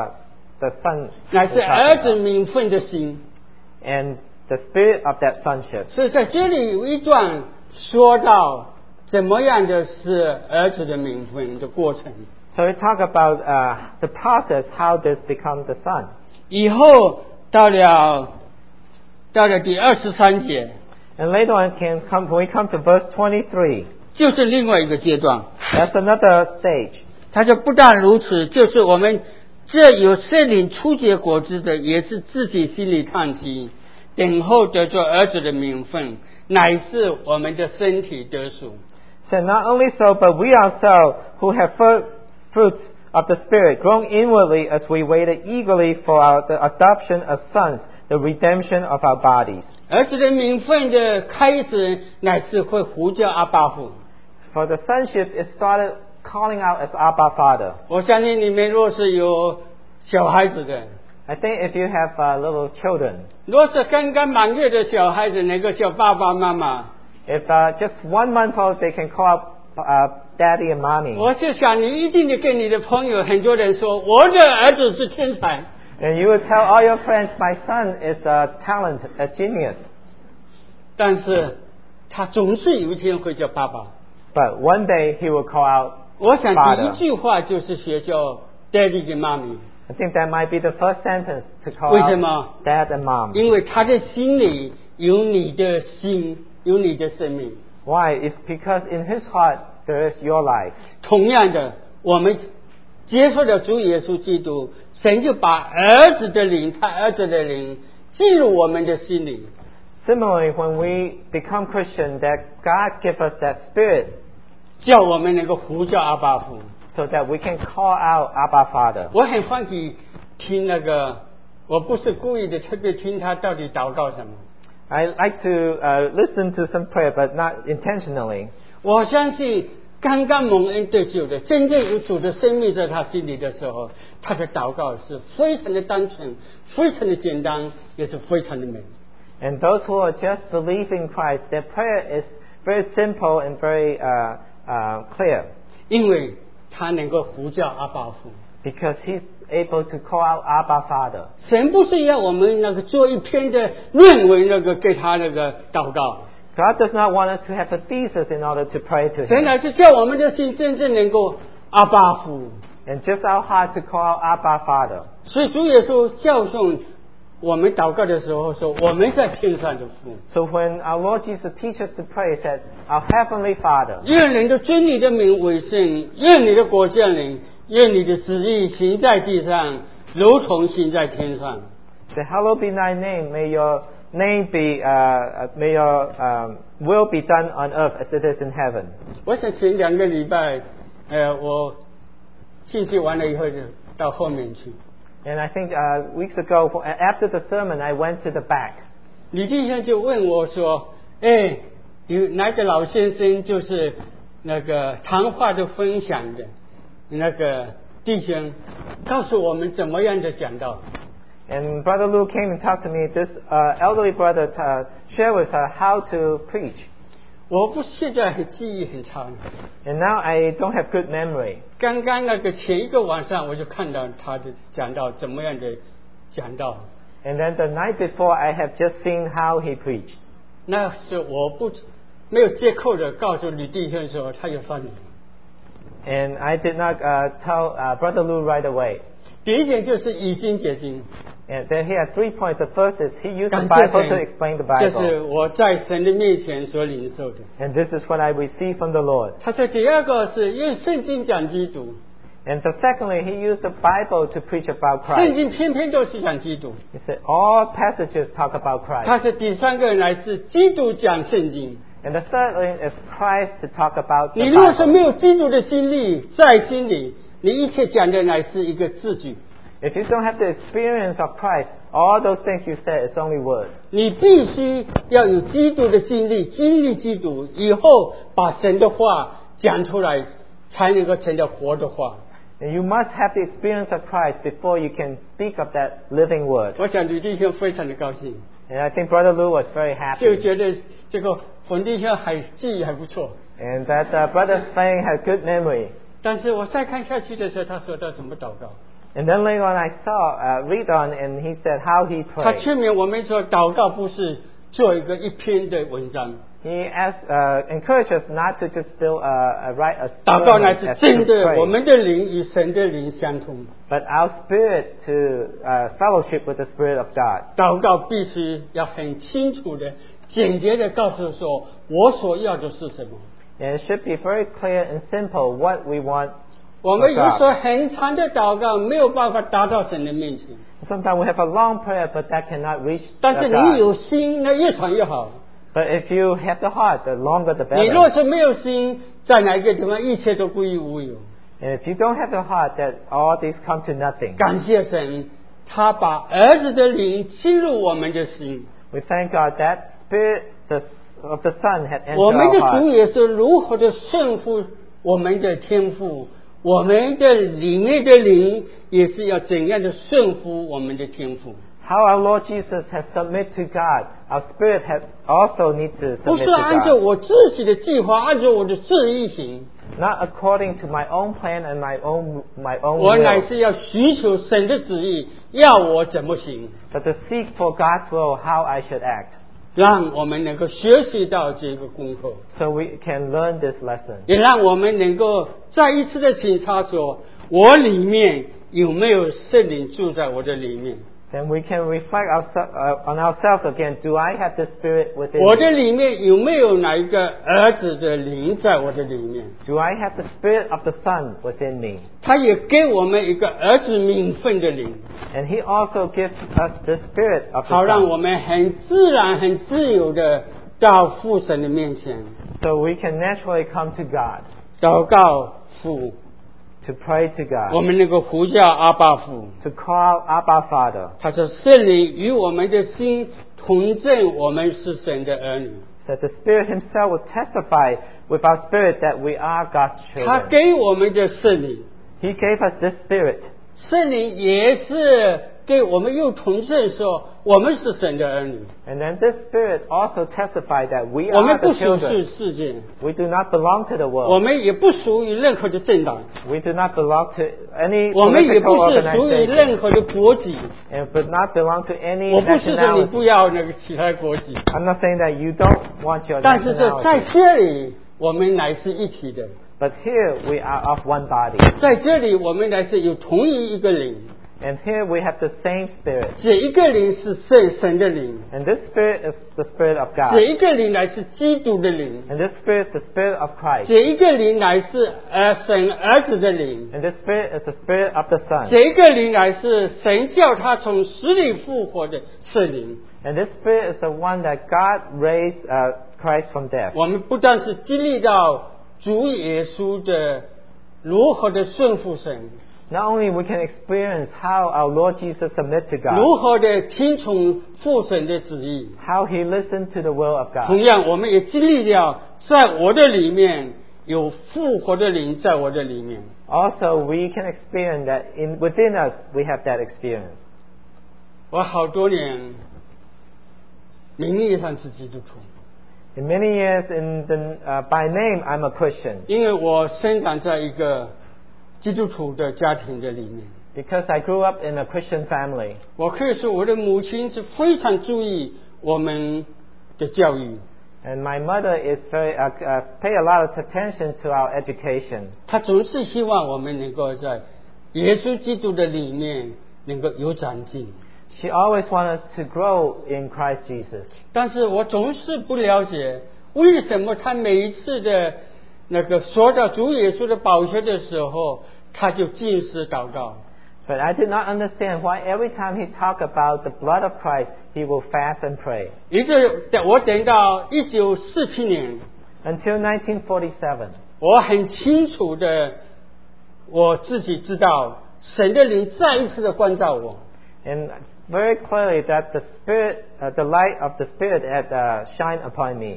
the son 乃 is 是 talking 儿子 about. 名分的心。 And the spirit of that sonship. 所以在这里有一段说到怎么样的是儿子的名分的过程。 So we talk about the process, how this becomes the son. 以后到了第23节， And later on, when we come to verse 23, 就是另外一个阶段。 that's another stage. 他说不但如此，就是我们这有圣灵初结果子的，也是自己心里叹息，等候得做儿子的名分，乃是我们的身体得赎。 So not only so, but we ourselves who have fruits of the Spirit, grown inwardly as we waited eagerly for the adoption of sons, the redemption of our bodies. 儿子的名分的开始，乃是会呼叫阿爸父。 For the sonship, it started calling out as Abba Father. 我相信你们若是有小孩子的， I think if you have little children, 若是刚刚满月的小孩子能够叫爸爸妈妈， if just 1 month old, they can call out daddy and mommy. 我就想你一定得跟你的朋友很多人说，我的儿子是天才。 And you will tell all your friends, my son is a talent, a genius. 但是他总是有一天会叫爸爸。 But one day he will call out 我想第 Father. 一句话就是学叫 daddy 跟妈咪， I think that might be the first sentence to call 为什 out 么？ dad and mom. 因为他的心里有你的心，有你的生命。 Why? It's because in his heart there is your life. 同样的，我们接受了主耶稣基督，神就把儿子的灵，他儿子的灵进入我们的心里。 Similarly, when we become Christian, that God gives us that spirit 叫我们能够呼叫阿爸父。 so that we can call out Abba Father. 我很欢喜听那个，我不是故意的，特别听他到底祷告什么。 I like to listen to some prayer, but not intentionally. 我相信刚刚蒙恩得救的，真正有主的生命在他心里的时候，他的祷告是非常的单纯，非常的简单，也是非常的美。 And those who are just believe in Christ, their prayer is very simple and very clear 因为他能够呼叫阿爸父。 because he's able to call out Abba Father. 神不是要我们那个做一篇的论文，那个给他那个祷告， God does not want us to have a thesis in order to pray to 神 him. 乃是叫我们的心真正能够阿爸父。 And just our heart to call out Abba Father. 所以主耶稣教训我们祷告的时候说，我们在天上的父， So when our Lord Jesus teaches us to pray, he said, Our Heavenly Father, 愿人都尊你的名为圣，愿你的国降临，愿你的旨意行在地上，如同行在天上。 Say, "Hallowed be thy name. May your name be, may your will be done on earth as it is in heaven." 我想前2个礼拜，我信息完了以后就到后面去。 And I think weeks ago, after the sermon, I went to the back. 李弟兄就问我说：“有哪个老先生就是那个谈话的分享的那个弟兄，告诉我们怎么样的讲道。” And Brother Lou came and talked to me. This elderly brother shared with her how to preach. 我现在记忆很差。 And now I don't have good memory. 刚刚那个前一个晚上我就看到他的讲道怎么样的讲道。 And then the night before, I have just seen how he preached. 那是我没有借口的告诉李弟兄说他有犯罪。 And I did not tell Brother Lou right away. 第一点就是以经解经。 And then he had 3 points. The first is he used the 感谢 Bible to 神， explain the 这是 Bible. 我在神的面前所领受的。 And this is what I received from the Lord. 他说第二个是用圣经讲基督， And so secondly, he used the Bible to preach about 圣 Christ. 经偏偏都是讲基督。 He said all passages talk about Christ. 他是第三个来自基督讲圣经。 And the third thing is Christ to talk about 你 the 如果是 Bible. 没有基督的经历在心里，你一切讲的乃是一个字句。 If you don't have the experience of Christ, all those things you said is only words. 你必须要有基督的经历，经历基督以后，把神的话讲出来，才能够成了活的话。 And you must have the experience of Christ before you can speak of that living word. 我想吕弟兄非常的高兴， And I think Brother Lou was very 就 happy. 觉得这个冯弟兄记忆还不错。 And that Brother Fang had good memory. 但是我再看下去的时候，他说他怎么祷告？ And then later on I saw, read on, and he said how he 他 prayed. 劝勉我们说，祷告不是做一篇的文章， He encouraged us not to just still write a 祷告乃 sermon 是 as 真 to 的，我 pray, 们的灵与神的灵相通。 but our spirit to fellowship with the Spirit of God. 祷告必须要很清楚的、简洁的告诉说，我所要的是什么。 And it should be very clear and simple what we want. 我们有时候很长的祷告没有办法达到神的面前， Sometimes we have a long prayer, but that cannot reach 但是你 God. 有心，那越长越好。 But if you have the heart, the longer the 你若 better. 是没有心，在哪一个地方一切都归于无有。 And if you don't have the heart, that all these come to nothing. 感谢神，他把儿子的灵进入我们的心。 We thank God that Spirit of the Son had entered 我们的 our 主 heart. 也是如何的顺服我们的天父，我们的里面的灵也是要怎样的顺服我们的天父。 How our Lord Jesus has submitted to God, our spirit has also need to 不 submit 是 to 按照 God. 我自己的计划，按照我的旨意行， Not according to my own plan and my own 我乃 will, 是要寻求神的旨意，要我怎么行， but to seek for God's will, how I should act, 让我们能够学习到这个功课， so we can learn this lesson. 也让我们能够再一次的检查说，我里面有没有圣灵住在我的里面。 Then we can reflect on ourselves again. Do I have the Spirit within 我的 me? 里面有没有哪一个儿子的灵在我的里面？ Do I have the Spirit of the Son within me? 他也给我们一个儿子名分的灵， And He also gives us the Spirit of 好 the 让我 Son, 们很自然、很自由的到父神的面前 so we can naturally come to God, 祷告父， to pray to 我 God, 们能够呼叫阿爸父。 to call Abba Father. 他说圣灵与我们的心同证，我们是神的儿女。 That the Spirit Himself will testify with our spirit that we are God's 他 children. 给我们的圣灵， He gave us this Spirit. 圣灵也是给我们又同证说我们是神的儿女。 And then this Spirit also testified that we 我们 are 不 the 属 children. 世世界， We do not belong to the 我 world. 们也不属于任何的政党， We do not belong to any 我们也 political 不是属于 organization. 任何的国籍。 And would not belong to any 我不是说你不 nationality. 要那个其他国籍， I'm not saying that you don't want your 但是说在 nationality. 这里我们乃是一体的， But here we are of one body. 在这里我们乃是有同一个灵。 And here we have the same Spirit. 这一个灵是神的灵， And this Spirit is the Spirit of 这 God. 一个灵乃是基督的灵， And this Spirit is the Spirit of Christ. 这一个灵乃是神儿子的灵， And this Spirit is the Spirit of the Son. 这一个灵乃是神叫他从死里复活的圣灵。 And this Spirit is the one that God raised Christ from death. 我们不但是经历到主耶稣的如何的顺服神， Not only we can experience how our Lord Jesus submit to God, 如何的听从父神的旨意， how He listened to the will of 同 God. 样我们也经历了在我的里面有复活的灵在我的里面。 Also, we can experience that within us we have that experience. 我好多年名义上是基督徒， In many years, by name, I'm a Christian 因为我生长在一个基督徒的家庭的里面。 because I grew up in a Christian family. 我可以说我的母亲是非常注意我们的教育， And my mother is pay a lot of attention to our education. 她总是希望我们能够在耶稣基督的里面能够有长进。 She always wants us to grow in Christ Jesus. 但是我总是不了解为什么她每一次的说到主耶稣的宝血的时候，她就禁食祷告。 But I did not understand why every time he talked about the blood of Christ, he will fast and pray. 一直我等到1947年， Until 1947, 我很清楚的我自己知道神的灵再一次的关照我。 and very clearly that the Spirit, the light of the Spirit had shined upon me.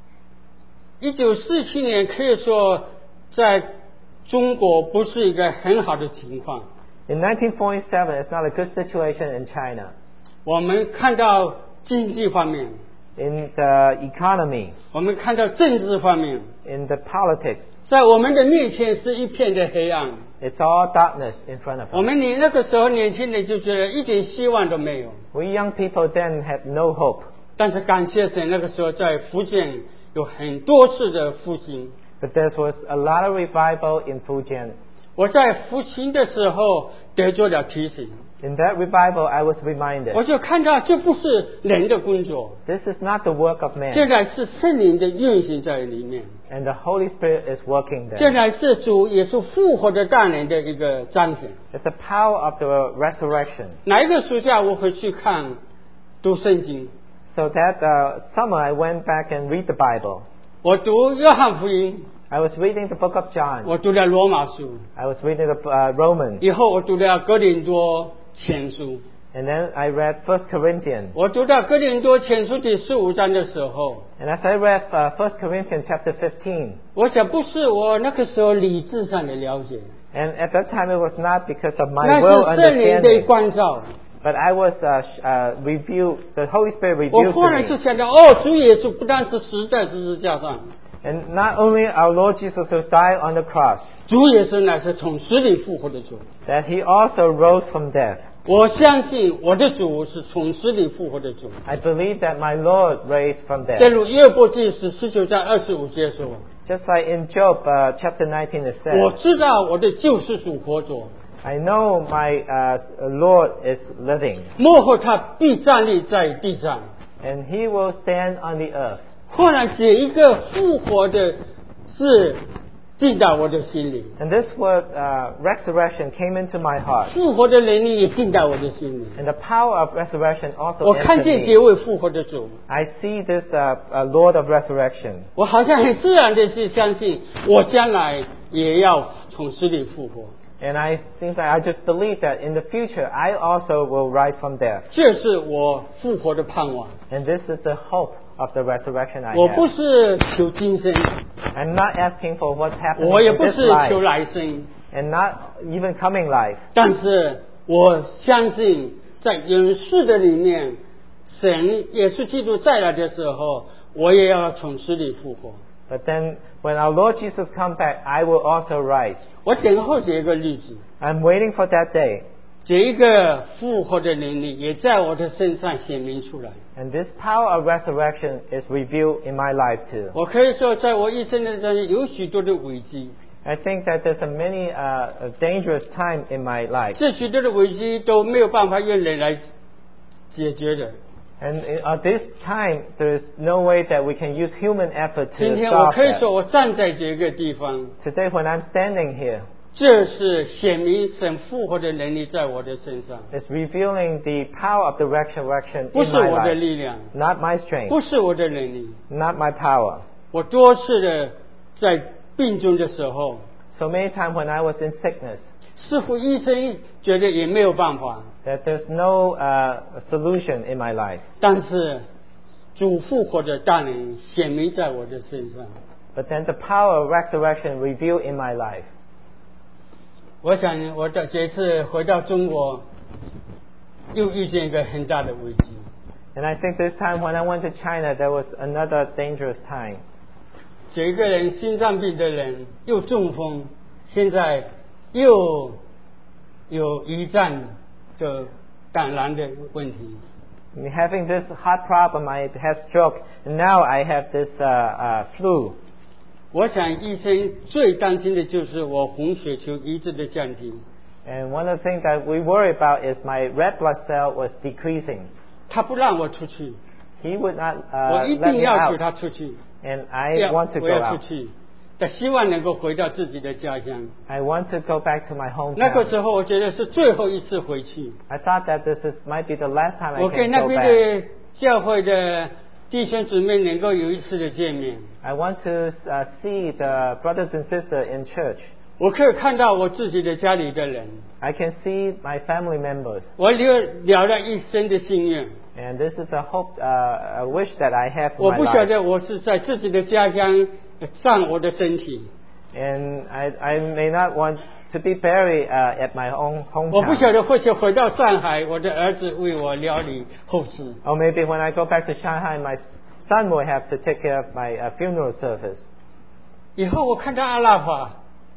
1947年可以说在中国不是一个很好的情况。 In 1947, it's not a good situation in China. 我们看到经济方面， In the economy, 我们看到政治方面， in the politics, 在我们的面前是一片的黑暗。 it's all darkness in front of 我 us. 们那个时候年轻人就觉得一点希望都没有。 We young people then had no hope. 但是感谢神，那个时候在福建有很多次的复兴。 But there was a lot of revival in Fujian. 我在复兴的时候得做了提醒， In that revival, I was reminded, 我就看到这不是人的工作， this is not the work of 这 man, 乃是圣灵的运行在里面， and the Holy Spirit is working 这 there. 乃是主耶稣复活的大能的一个彰显。 It's the power of the resurrection. 哪一个暑假我会去读圣经？ So that summer, I went back and read the Bible. 我读约翰福音， I was reading the book of John. 我读了罗马书， I was reading the Romans. 以后我读了哥林多前书。 And then I read 1 Corinthians. 我读到哥林多前书第15章的时候， And as I read 1 Corinthians chapter 15, 我想不是我那个时候理智上的了解， and at that time it was not because of my 那 will 是圣灵的 understanding, 关照。 but I was revealed, the Holy Spirit 我 revealed 忽 to 然就 me. 想到，主耶稣不但是死在十字架上， And not only our Lord Jesus who died on the cross, 主耶稣乃是从死里复活的主。 that he also rose from death. 我相信我的主是从死里复活的主。 I believe that my Lord raised from 正 death. 如约伯记19章25节说， Just like in Job chapter 19 it 我 says, 知道我的救世主活着， I know my Lord is living, 末后他必站立在地上。 and he will stand on the earth. 忽然这一个复活的字进到我的心里， And this word resurrection came into my heart. 复活的能力也进到我的心里。 And the power of resurrection also 我看 entered 见 me. 这位复活的主， I see this Lord of resurrection. 我好像很自然的是相信，我将来也要从死里复活。 And I think that I just believe that in the future I also will rise from death. 这是我复活的盼望。 And this is the hope of the resurrection I 我不 have. 是求今生， I'm not asking for what's happening 我也 in 不 this 是 life, 求来生， and not even coming life. 但是我相信，在永世的里面，神耶稣基督再来的时候，我也要从死里复活。 But then when our Lord Jesus comes back, I will also rise. 我等候这个日子， I'm waiting for that day. 这一个复活的能力也在我的身上显明出来。 And this power of resurrection is revealed in my life too. 我可以说，在我一生的中有许多的危机， I think that there's a many dangerous time in my life. 这许多的危机都没有办法用人来解决的。 And at this time, there is no way that we can use human effort 今 to 天我 solve 可以 that. 说，我站在这个地方， Today, when I'm standing here, 这是显明神复活的能力在我的身上， it's revealing the power of the resurrection 不 in 是 my 我的 life, 力量， not my strength, 不是我的能力。 not my power. 我多次的在病中的时候， So many times when I was in sickness, 似乎医生觉得也没有办法， that there's no solution in my life. 但是主复活的大能显明在我的身上。 But then the power of resurrection revealed in my life. 我想我的这次回到中国，又遇见一个很大的危机。 And I think this time when I went to China, there was another dangerous time. 这个人心脏病的人又中风，现在又有胰脏的感染的问题。 Having this heart problem, I had stroke, and now I have this flu. 我想医生最担心的就是我红血球一直的降低， And one of the things that we worry about is my red blood cell was decreasing. 他不让我出去， He would not 我一 let 定 me 要求 out, 他出去， and I want to 我 go 要出 out. 去，但希望能够回到自己的家乡。 I want to go back to my 那个 hometown. 时候我觉得是最后一次回去， I thought that might be the last time I 我跟 can 那 go 边 back. 的教会的弟兄姊妹能够有一次的见面， I want to see the brothers and sisters in church. 我可以看到我自己的家里的人， I can see my family members. 我了了一生的心愿。 And this is a hope, a wish that I have for 我 my 不晓 life. 得我是在自己的家乡葬我的身体， And I may not want to be buried at my own 我不晓 hometown. 得或许回到上海，我的儿子为我料理后事。 Or maybe when I go back to Shanghai, my son will have to take care of my funeral service. 以后我看到阿拉法，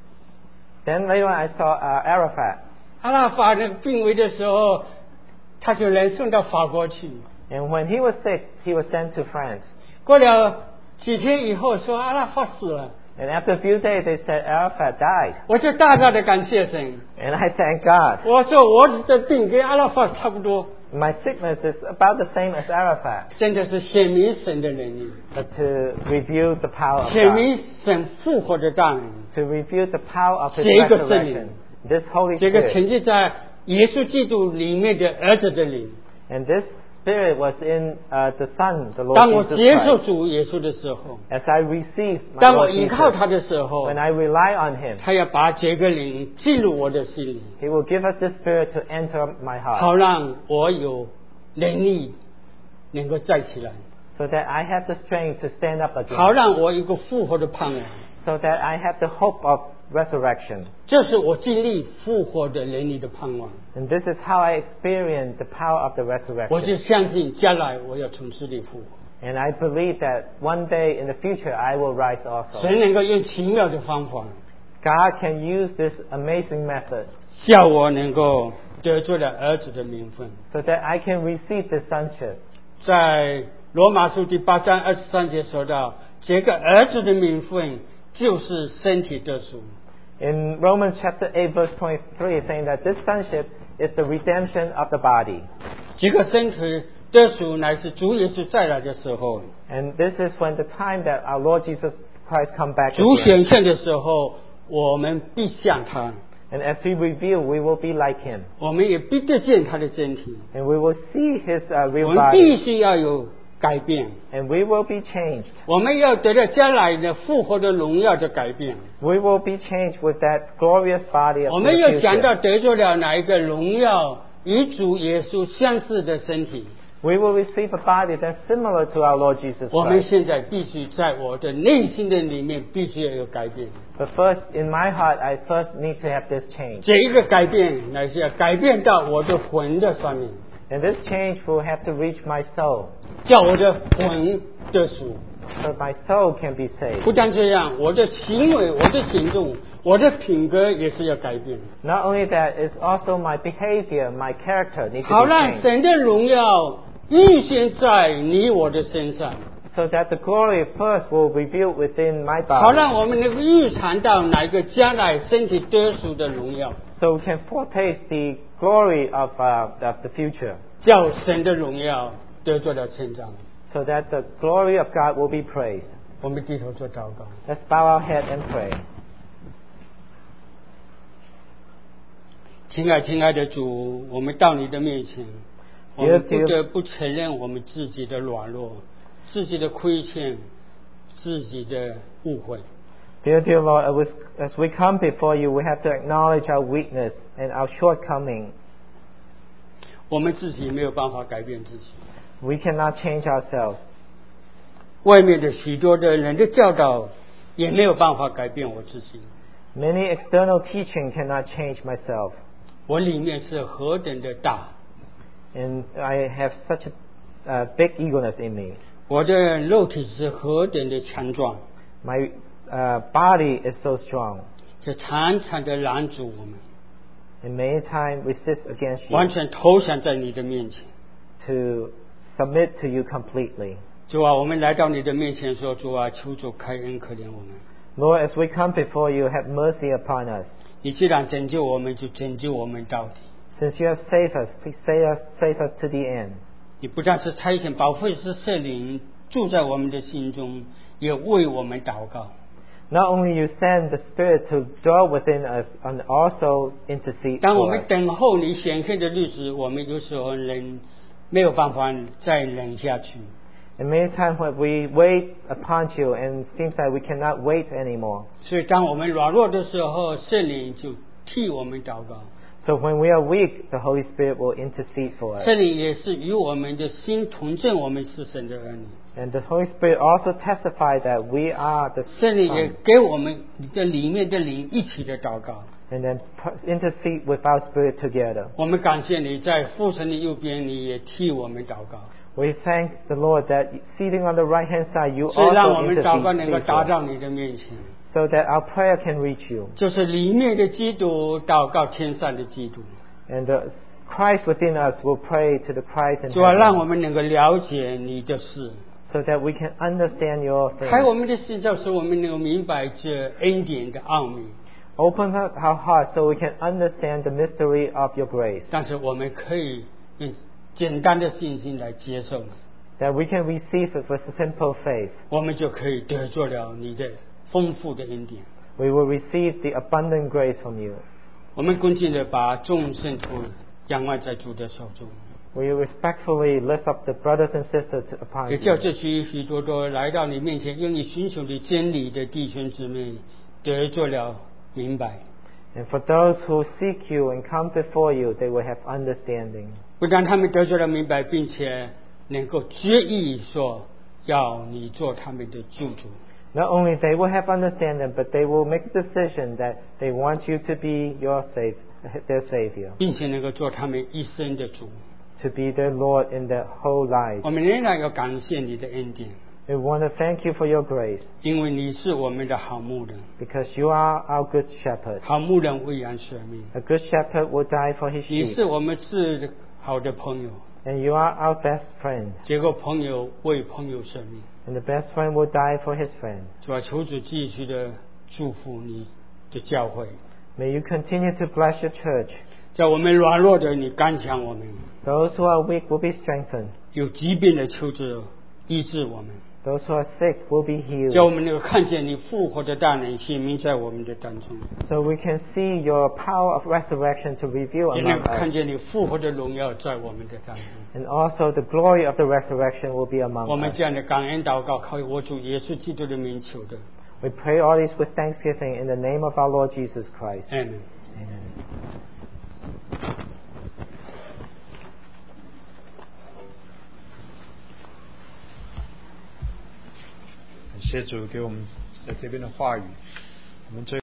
Then later on I saw Arafat. 阿拉法的病危的时候，他就人送到法国去。 And when he was sick, he was sent to France. 过了几天以后，说阿拉法死了， And after a few days, they said Arafat died. 我就大大的感谢神。 And I thank God. 我说我的病跟阿拉法差不多， My sickness is about the same as Arafat. 真的是显明神的能力， But to reveal the power of 显 God. 明神复活的大能。 To reveal the power of His 这个圣 resurrection. 灵， This Holy 这个 Spirit. 沉浸在耶稣基督里面的儿子的灵。 And this Spirit was in the Son, the Lord 当我 Jesus 接受 Christ. 主耶稣的时候， As I receive my 当我 Lord 依靠 Jesus, 他的时候， when I rely on Him, 他要把这个灵进入我的心里， He will give us this Spirit to enter my heart, 好让我有能力能够站起来， so that I have the strength to stand up 好 again, 让我有一个复活的盼望。 so that I have the hope of resurrection. 这是我经历复活的能力的盼望。 And this is how I experience the power of the 我就 resurrection. 相信将来我要从死里复活， And I believe that one day in the future I will rise also. 神能够用奇妙的方法， God can use this amazing method 叫我能够得罪了儿子的名分。 so that I can receive the sonship. 在罗马书第8章23节说到，这个儿子的名分就是身体得赎。 In Romans chapter 8 verse 23 it's saying that this sonship is the redemption of the body. 这个身体得赎乃是主耶稣再来的时候， And this is when the time that our Lord Jesus Christ come back 主 again. 显现的时候，我们必像他， And as He reveal, we will be like Him. 我们也必得见他的身体。 And we will see His 我 real 们必 body. 须要有改变， And we will be changed. 我们要得到将来的复活的荣耀的改变。 We will be changed with that glorious body of 我 the 们要想 future. 到得着了哪一个荣耀与主耶稣相似的身体。 We will receive a body that's similar to our Lord Jesus 我们 Christ. 现在必须在我的内心的里面必须要有改变。 But first, in my heart, I first need to have this change. 这一个改变乃是要改变到我的魂的上面， And this change will have to reach my soul, 叫我的魂得赎。 so my soul can be saved. 不但这样，我的行为、我的行动、我的品格也是要改变， Not only that, it's also my behavior, my character needs 好 to be 让 changed. 神的荣耀预先在你我的身上。 so that the glory first will reveal within my 好 body, 让我们能够预尝到哪一个将来身体得赎的荣耀， so we can foretaste the glory of the future, 叫神的荣耀得着了成长。 so that the glory of God will be praised. 我们低头做祷告。 Let's bow our head and pray. 亲爱的主，我们到你的面前，我们不得不承认我们自己的软弱、自己的亏欠、自己的误会。 Dear Lord, as we come before you, we have to acknowledge our weakness and our shortcoming. 我们自己没有办法改变自己， We cannot change ourselves. 外面的许多的人的教导也没有办法改变我自己。 Many external teaching cannot change myself. 我里面是何等的大， And I have such a big eagerness in me. 我的肉体是何等的强壮， My body is so strong. 这常常的拦阻我们， And many times resist against you 完全投降在你的面前。 to submit to you completely. 主啊，我们来到你的面前说，主啊，求主开恩可怜我们。 Lord, as we come before you, have mercy upon us. 你既然拯救我们，就拯救我们到底。 Since you have saved us, please save us to the end. 你不但是差遣保惠师圣灵住在我们的心中，也为我们祷告。 Not only you send the Spirit to dwell within us, and also intercede 当我 for 们 us. 等候你显现的日子，我们有时候没有办法再忍下去。 And many times when we wait upon you, and it seems like we cannot wait anymore. 所以当我们软弱的时候，圣灵就替我们祷告。 So when we are weak, the Holy Spirit will intercede for us. 圣灵也是与我们的心同证，我们是神的儿女。 And the Holy Spirit also testifies that we are the 圣灵也 Son. 给我们的里面的灵一起的祷告。 And then intercede with our spirit together. 我们感谢你在父神的右边，你也替我们祷告， We thank the Lord that sitting on the right hand side, you 所以让我 also 们祷告能够 intercede 达 for us, 到你的面前。 so that our prayer can reach you. 就是里面的基督祷告天上的基督， And the Christ within us will pray to the Christ in 主要让我 heaven, 们能够了解你的事， so that we can understand your 开我 things. 们的心窍，使我们能够明白这恩典的奥秘。 Open up our hearts so we can understand the mystery of your grace, 但是我们可以用简单的信心来接受， that we can receive it with simple faith. 我们就可以得着了你的丰富的恩典。 We will receive the abundant grace from you. 我们恭敬的把众圣徒仰望在主的手中， We respectfully lift up the brothers and sisters upon 也叫 you, 这许多来到你面前愿意寻求你真理的弟兄姊妹得着了明白。 and for those who seek you and come before you, they will have understanding. 不但他们得着了明白，并且能够决意说要你做他们的救主。 Not only they will have understanding, but they will make a decision that they want you to be their Savior, 并且能够做他们一生的主。 to be their Lord in their whole 我 lives. 们仍然要感谢你的恩典， We want to thank you for your grace, 因为你是我们的好牧人， because you are our good shepherd. 好牧人为羊舍命。 A good shepherd will die for his 你 sheep, 是我们最好的朋友， and you are our best friend. 结果朋友为朋友舍命。 And the best friend will die for his friend. 主啊，求主继续的祝福你的教会， May you continue to bless your church. 在我们软弱的你刚强我们， Those who are weak will be strengthened. 有疾病的求主医治我们， Those who are sick will be 叫我 healed. 们能够看见你复活的大能显明在我们的当中， So we can see your power of resurrection to reveal 也能 among 够看 us. 见你复活的荣耀在我们的当中。 And also the glory of the resurrection will be among 我们 us. 这样的感恩祷告，靠我主耶稣基督的名求的， We pray all this with thanksgiving in the name of our Lord Jesus Christ. 阿门。 感谢主给我们在这边的话语，我们最